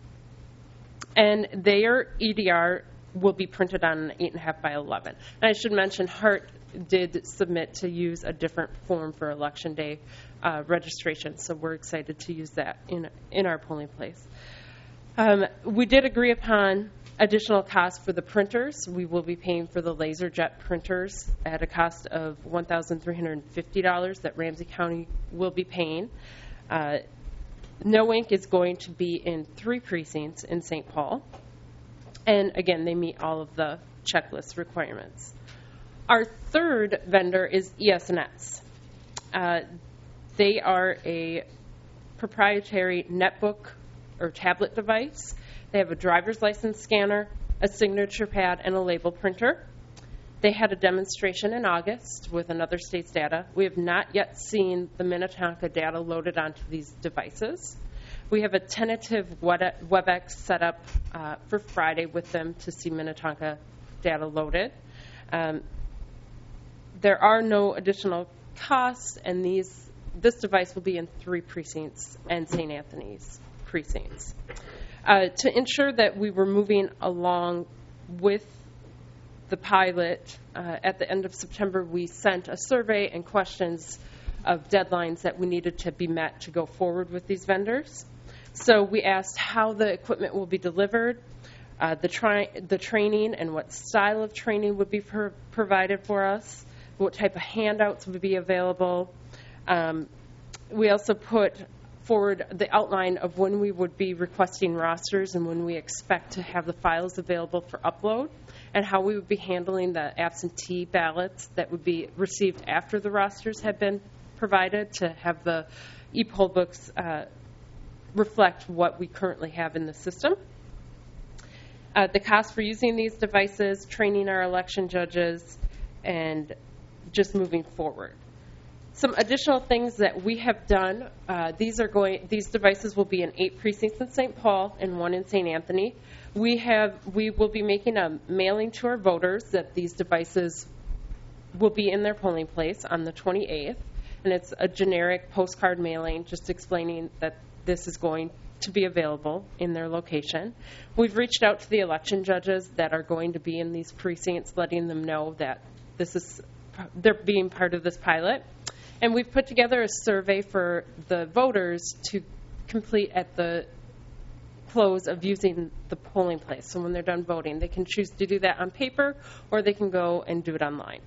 And their EDR will be printed on an 8.5 by 11. And I should mention, HART did submit to use a different form for Election Day registration, so we're excited to use that in our polling place. We did agree upon additional costs for the printers. We will be paying for the LaserJet printers at a cost of $1,350 that Ramsey County will be paying. No Ink is going to be in 3 precincts in St. Paul. And again, they meet all of the checklist requirements. Our third vendor is ES&S. They are a proprietary netbook or tablet device. They have a driver's license scanner, a signature pad, and a label printer. They had a demonstration in August with another state's data. We have not yet seen the Minnetonka data loaded onto these devices. We have a tentative WebEx set up for Friday with them to see Minnetonka data loaded. There are no additional costs, and this device will be in 3 precincts and St. Anthony's precincts. To ensure that we were moving along with the pilot, at the end of September, we sent a survey and questions of deadlines that we needed to be met to go forward with these vendors. So we asked how the equipment will be delivered, the training and what style of training would be provided for us, what type of handouts would be available. We also put forward the outline of when we would be requesting rosters and when we expect to have the files available for upload, and how we would be handling the absentee ballots that would be received after the rosters had been provided, to have the e-poll books reflect what we currently have in the system. The cost for using these devices, training our election judges, and just moving forward. Some additional things that we have done, these devices will be in 8 precincts in St. Paul and 1 in St. Anthony. We will be making a mailing to our voters that these devices will be in their polling place on the 28th, and it's a generic postcard mailing just explaining that this is going to be available in their location. We've reached out to the election judges that are going to be in these precincts, letting them know that they're being part of this pilot. And we've put together a survey for the voters to complete at the close of using the polling place. So when they're done voting, they can choose to do that on paper, or they can go and do it online.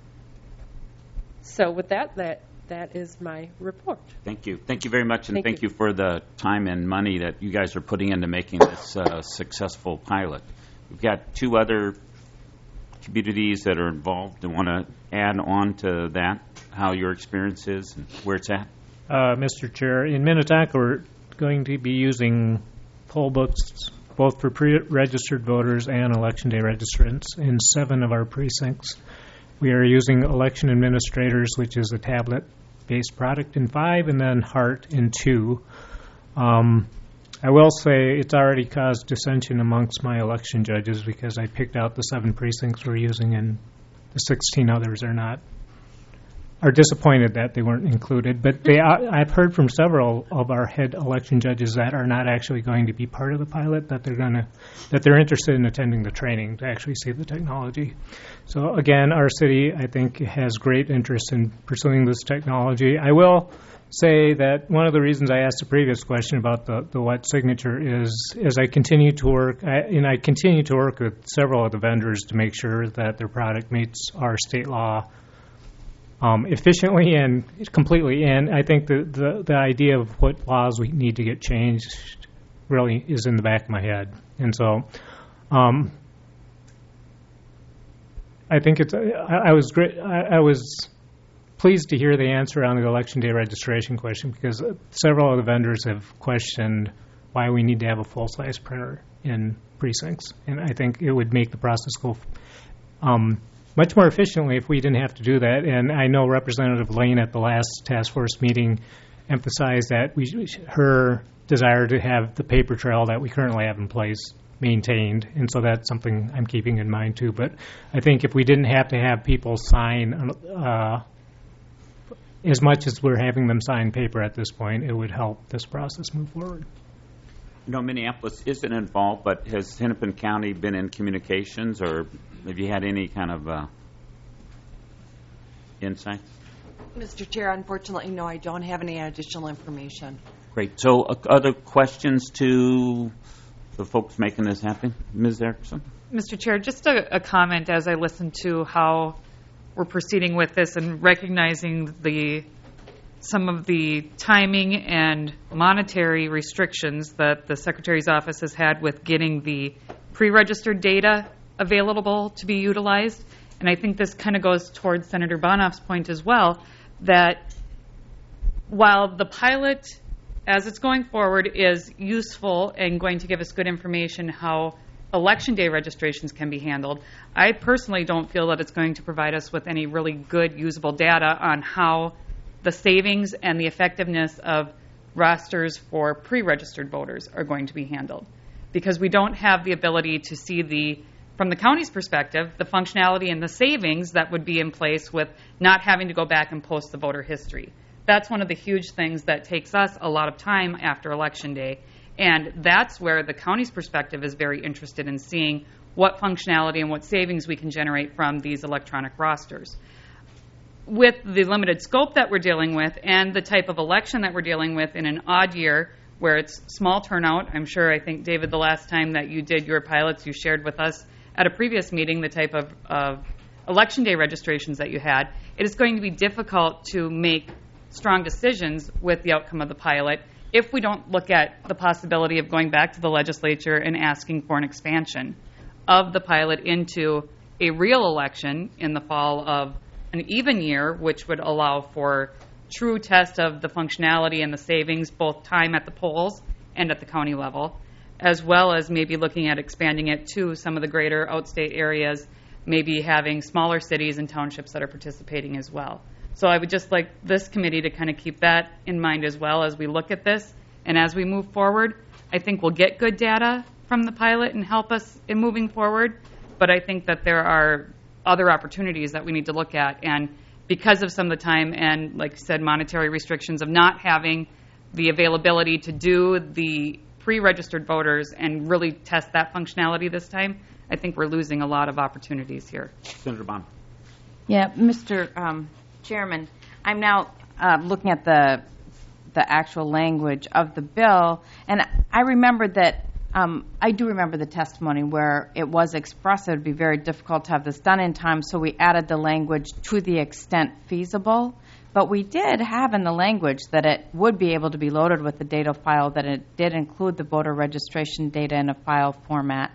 So with that is my report. Thank you. Thank you very much, and thank you for the time and money that you guys are putting into making this successful pilot. We've got 2 other communities that are involved and want to add on to that, how your experience is and where it's at? Mr. Chair, in Minnetonka, we're going to be using poll books both for pre-registered voters and Election Day registrants in 7 of our precincts. We are using Election Administrators, which is a tablet-based product, in 5, and then HART in 2. I will say it's already caused dissension amongst my election judges because I picked out the 7 precincts we're using and the 16 others are disappointed that they weren't included. But I've heard from several of our head election judges that are not actually going to be part of the pilot, that they're interested in attending the training to actually see the technology. So again, our city, I think, has great interest in pursuing this technology. I will say that one of the reasons I asked the previous question about the wet signature is as I continue to work, I continue to work with several of the vendors to make sure that their product meets our state law efficiently and completely. And I think the idea of what laws we need to get changed really is in the back of my head. And so I think I was pleased to hear the answer on the Election Day registration question because several of the vendors have questioned why we need to have a full-size printer in precincts. And I think it would make the process go much more efficiently if we didn't have to do that. And I know Representative Lane at the last task force meeting emphasized that her desire to have the paper trail that we currently have in place maintained, and so that's something I'm keeping in mind too. But I think if we didn't have to have people sign as much as we're having them sign paper at this point, it would help this process move forward. No, Minneapolis isn't involved, but has Hennepin County been in communications, or have you had any kind of insight? Mr. Chair, unfortunately, no, I don't have any additional information. Great. So other questions to the folks making this happen? Ms. Erickson? Mr. Chair, just a comment as I listen to how we're proceeding with this and recognizing some of the timing and monetary restrictions that the Secretary's office has had with getting the pre-registered data available to be utilized. And I think this kind of goes towards Senator Bonoff's point as well, that while the pilot, as it's going forward, is useful and going to give us good information how Election Day registrations can be handled, I personally don't feel that it's going to provide us with any really good usable data on how the savings and the effectiveness of rosters for pre-registered voters are going to be handled. Because we don't have the ability to see from the county's perspective, the functionality and the savings that would be in place with not having to go back and post the voter history. That's one of the huge things that takes us a lot of time after Election Day. And that's where the county's perspective is very interested in seeing what functionality and what savings we can generate from these electronic rosters. With the limited scope that we're dealing with and the type of election that we're dealing with in an odd year where it's small turnout, I think, David, the last time that you did your pilots, you shared with us at a previous meeting the type of Election Day registrations that you had. It is going to be difficult to make strong decisions with the outcome of the pilot if we don't look at the possibility of going back to the legislature and asking for an expansion of the pilot into a real election in the fall of an even year, which would allow for true test of the functionality and the savings, both time at the polls and at the county level, as well as maybe looking at expanding it to some of the greater outstate areas, maybe having smaller cities and townships that are participating as well. So I would just like this committee to kind of keep that in mind as well as we look at this. And as we move forward, I think we'll get good data from the pilot and help us in moving forward. But I think that there are other opportunities that we need to look at. And because of some of the time and, like I said, monetary restrictions of not having the availability to do the pre-registered voters and really test that functionality this time, I think we're losing a lot of opportunities here. Senator Bond. Yeah, Mr. Chairman, I'm now looking at the actual language of the bill, and I remembered that I do remember the testimony where it was expressed it would be very difficult to have this done in time, so we added the language to the extent feasible. But we did have in the language that it would be able to be loaded with the data file, that it did include the voter registration data in a file format,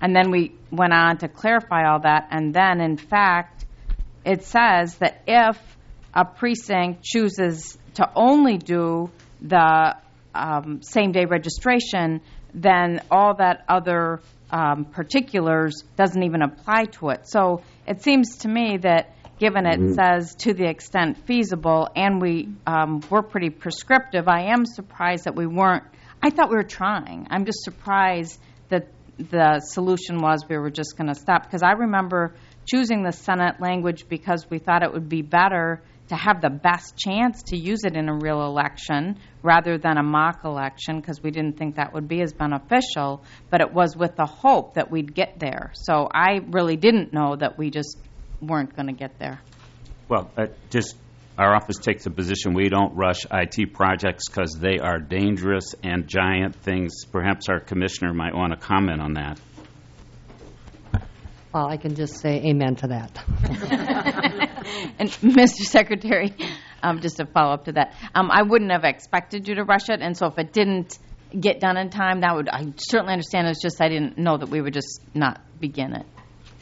And then we went on to clarify all that, and then, in fact, it says that if a precinct chooses to only do the same-day registration, then all that other particulars doesn't even apply to it. So it seems to me that given it says to the extent feasible, and we're pretty prescriptive, I am surprised that we weren't. I thought we were trying. I'm just surprised that the solution was we were just going to stop, because I remember choosing the Senate language because we thought it would be better to have the best chance to use it in a real election rather than a mock election, because we didn't think that would be as beneficial, but it was with the hope that we'd get there. So I really didn't know that we just weren't going to get there. Well, our office takes a position we don't rush IT projects because they are dangerous and giant things. Perhaps our commissioner might want to comment on that. Well, I can just say amen to that. And Mr. Secretary, just to follow up to that, I wouldn't have expected you to rush it, and so if it didn't get done in time, I certainly understand. It's just I didn't know that we would just not begin it.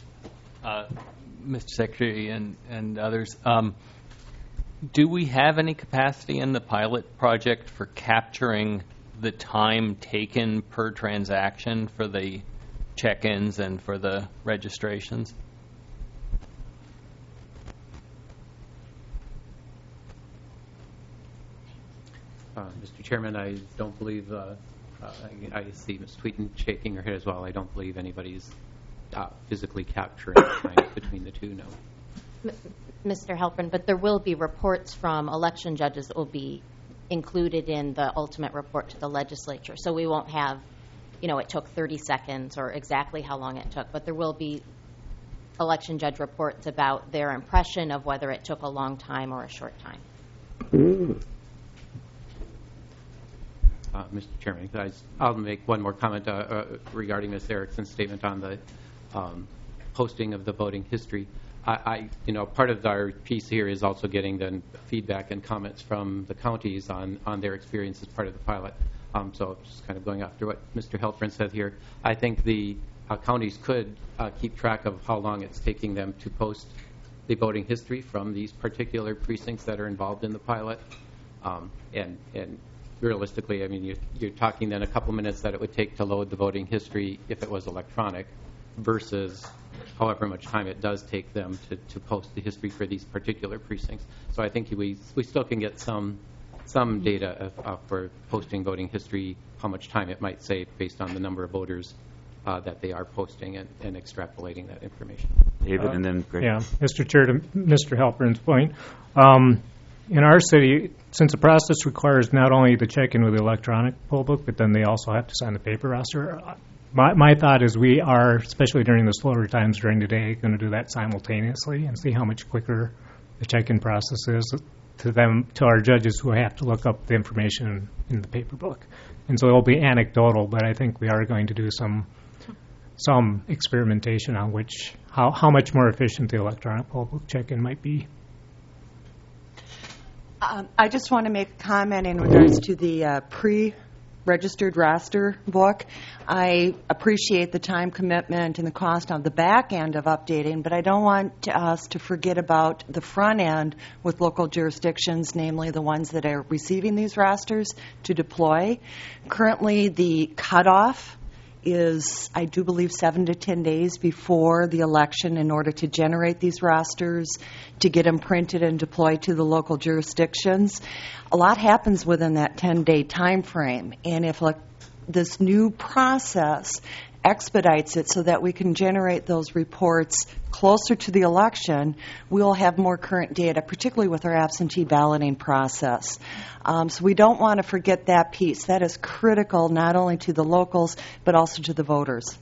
Mr. Secretary and others, do we have any capacity in the pilot project for capturing the time taken per transaction for the check-ins and for the registrations? Mr. Chairman, I don't believe, I see Ms. Tweeten shaking her head as well. I don't believe anybody's physically capturing time between the two, no. Mr. Halpern, but there will be reports from election judges that will be included in the ultimate report to the legislature. So we won't have, it took 30 seconds or exactly how long it took, but there will be election judge reports about their impression of whether it took a long time or a short time. Mr. Chairman, I'll make one more comment regarding Ms. Erickson's statement on the posting of the voting history. Part of our piece here is also getting then feedback and comments from the counties on their experience as part of the pilot. So just kind of going after what Mr. Halpern said here, I think the counties could keep track of how long it's taking them to post the voting history from these particular precincts that are involved in the pilot. And realistically, I mean, you're talking then a couple minutes that it would take to load the voting history if it was electronic versus however much time it does take them to post the history for these particular precincts. So I think we still can get some data for posting voting history, how much time it might save based on the number of voters that they are posting and extrapolating that information. David, and then Greg. Yeah, Mr. Chair, to Mr. Halpern's point, in our city, since the process requires not only the check-in with the electronic poll book, but then they also have to sign the paper roster, my thought is we are, especially during the slower times during the day, going to do that simultaneously and see how much quicker the check-in process is to our judges who have to look up the information in the paper book. And so it will be anecdotal, but I think we are going to do some experimentation on how much more efficient the electronic poll book check-in might be. I just want to make a comment in regards to the pre-registered roster book. I appreciate the time commitment and the cost on the back end of updating, but I don't want us to forget about the front end with local jurisdictions, namely the ones that are receiving these rosters to deploy. Currently, the cutoff is, I do believe, 7 to 10 days before the election in order to generate these rosters, to get them printed and deployed to the local jurisdictions. A lot happens within that 10-day time frame, and if this new process expedites it so that we can generate those reports closer to the election, we'll have more current data, particularly with our absentee balloting process. So we don't want to forget that piece. That is critical not only to the locals, but also to the voters.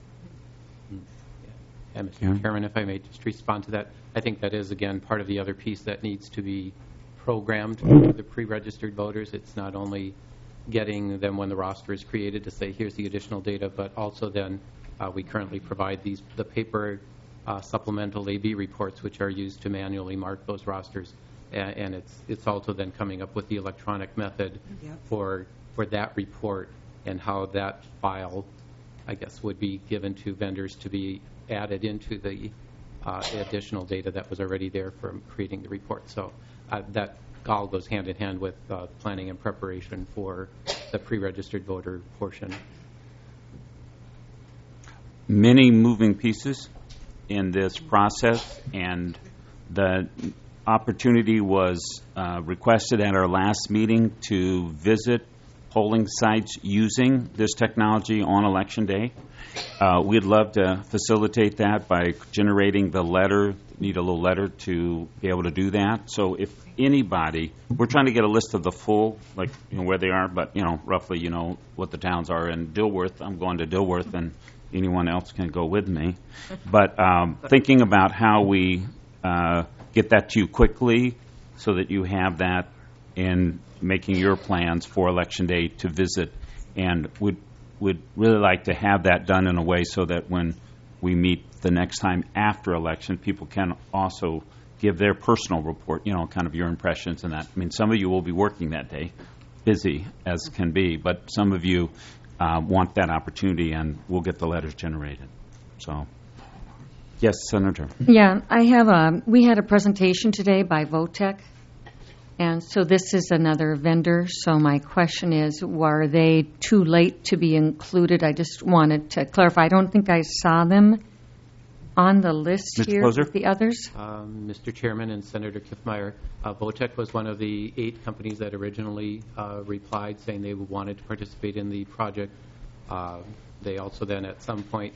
And Mr. Chairman, if I may just respond to that, I think that is, again, part of the other piece that needs to be programmed for the pre-registered voters. It's not only getting them when the roster is created to say, here's the additional data, but also then we currently provide the paper supplemental AB reports, which are used to manually mark those rosters. And it's also then coming up with the electronic method for that report and how that file I guess, would be given to vendors to be added into the additional data that was already there from creating the report. So that all goes hand in hand with planning and preparation for the pre-registered voter portion. Many moving pieces in this process, and the opportunity was requested at our last meeting to visit polling sites using this technology on Election Day. We'd love to facilitate that by generating the letter, need a little letter to be able to do that. So if anybody, we're trying to get a list of the full, like, where they are, but, roughly, what the towns are. In Dilworth, I'm going to Dilworth, and anyone else can go with me. But thinking about how we get that to you quickly so that you have that in making your plans for Election Day to visit, and would really like to have that done in a way so that when we meet the next time after election, people can also give their personal report, kind of your impressions and that. I mean, some of you will be working that day, busy as can be, but some of you want that opportunity, and we'll get the letters generated. So, yes, Senator. Yeah, we had a presentation today by Votech, and so this is another vendor. So my question is, were they too late to be included? I just wanted to clarify. I don't think I saw them on the list Mr. here Closer? with the others. Mr. Chairman and Senator Kiffmeyer, Votech was one of the 8 companies that originally replied saying they wanted to participate in the project. They also then at some point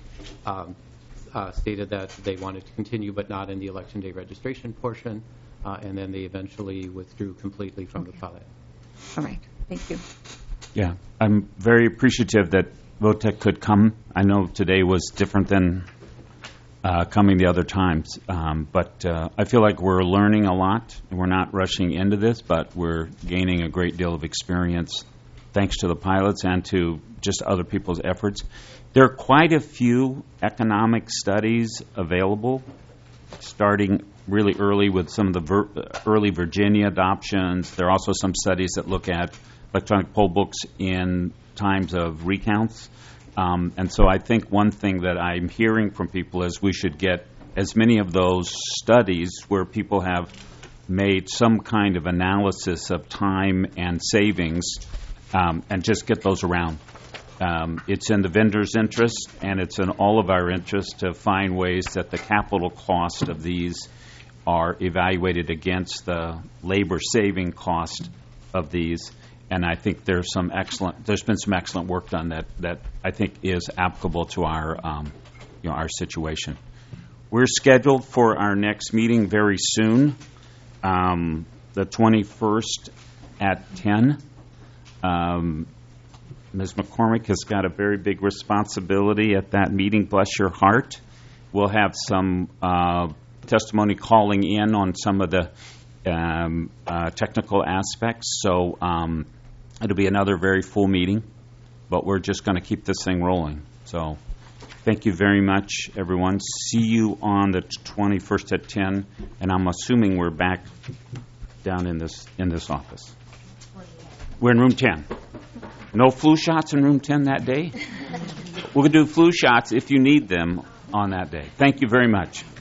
stated that they wanted to continue but not in the Election Day registration portion, and then they eventually withdrew completely from the pilot. All right. Thank you. Yeah, I'm very appreciative that Votech could come. I know today was different than coming the other times, but I feel like we're learning a lot. We're not rushing into this, but we're gaining a great deal of experience thanks to the pilots and to just other people's efforts. There are quite a few economic studies available, starting really early with some of the early Virginia adoptions. There are also some studies that look at electronic poll books in times of recounts. And so I think one thing that I'm hearing from people is we should get as many of those studies where people have made some kind of analysis of time and savings, and just get those around. It's in the vendor's interest, and it's in all of our interest to find ways that the capital cost of these are evaluated against the labor-saving cost of these. And I think there's been some excellent work done that I think is applicable to our situation. We're scheduled for our next meeting very soon, the 21st at 10. Ms. McCormick has got a very big responsibility at that meeting, bless your heart. We'll have some testimony calling in on some of the technical aspects, so it'll be another very full meeting, but we're just going to keep this thing rolling. So thank you very much, everyone. See you on the 21st at 10, and I'm assuming we're back down in this office. We're in room 10. No flu shots in room 10 that day? We're going to do flu shots if you need them on that day. Thank you very much.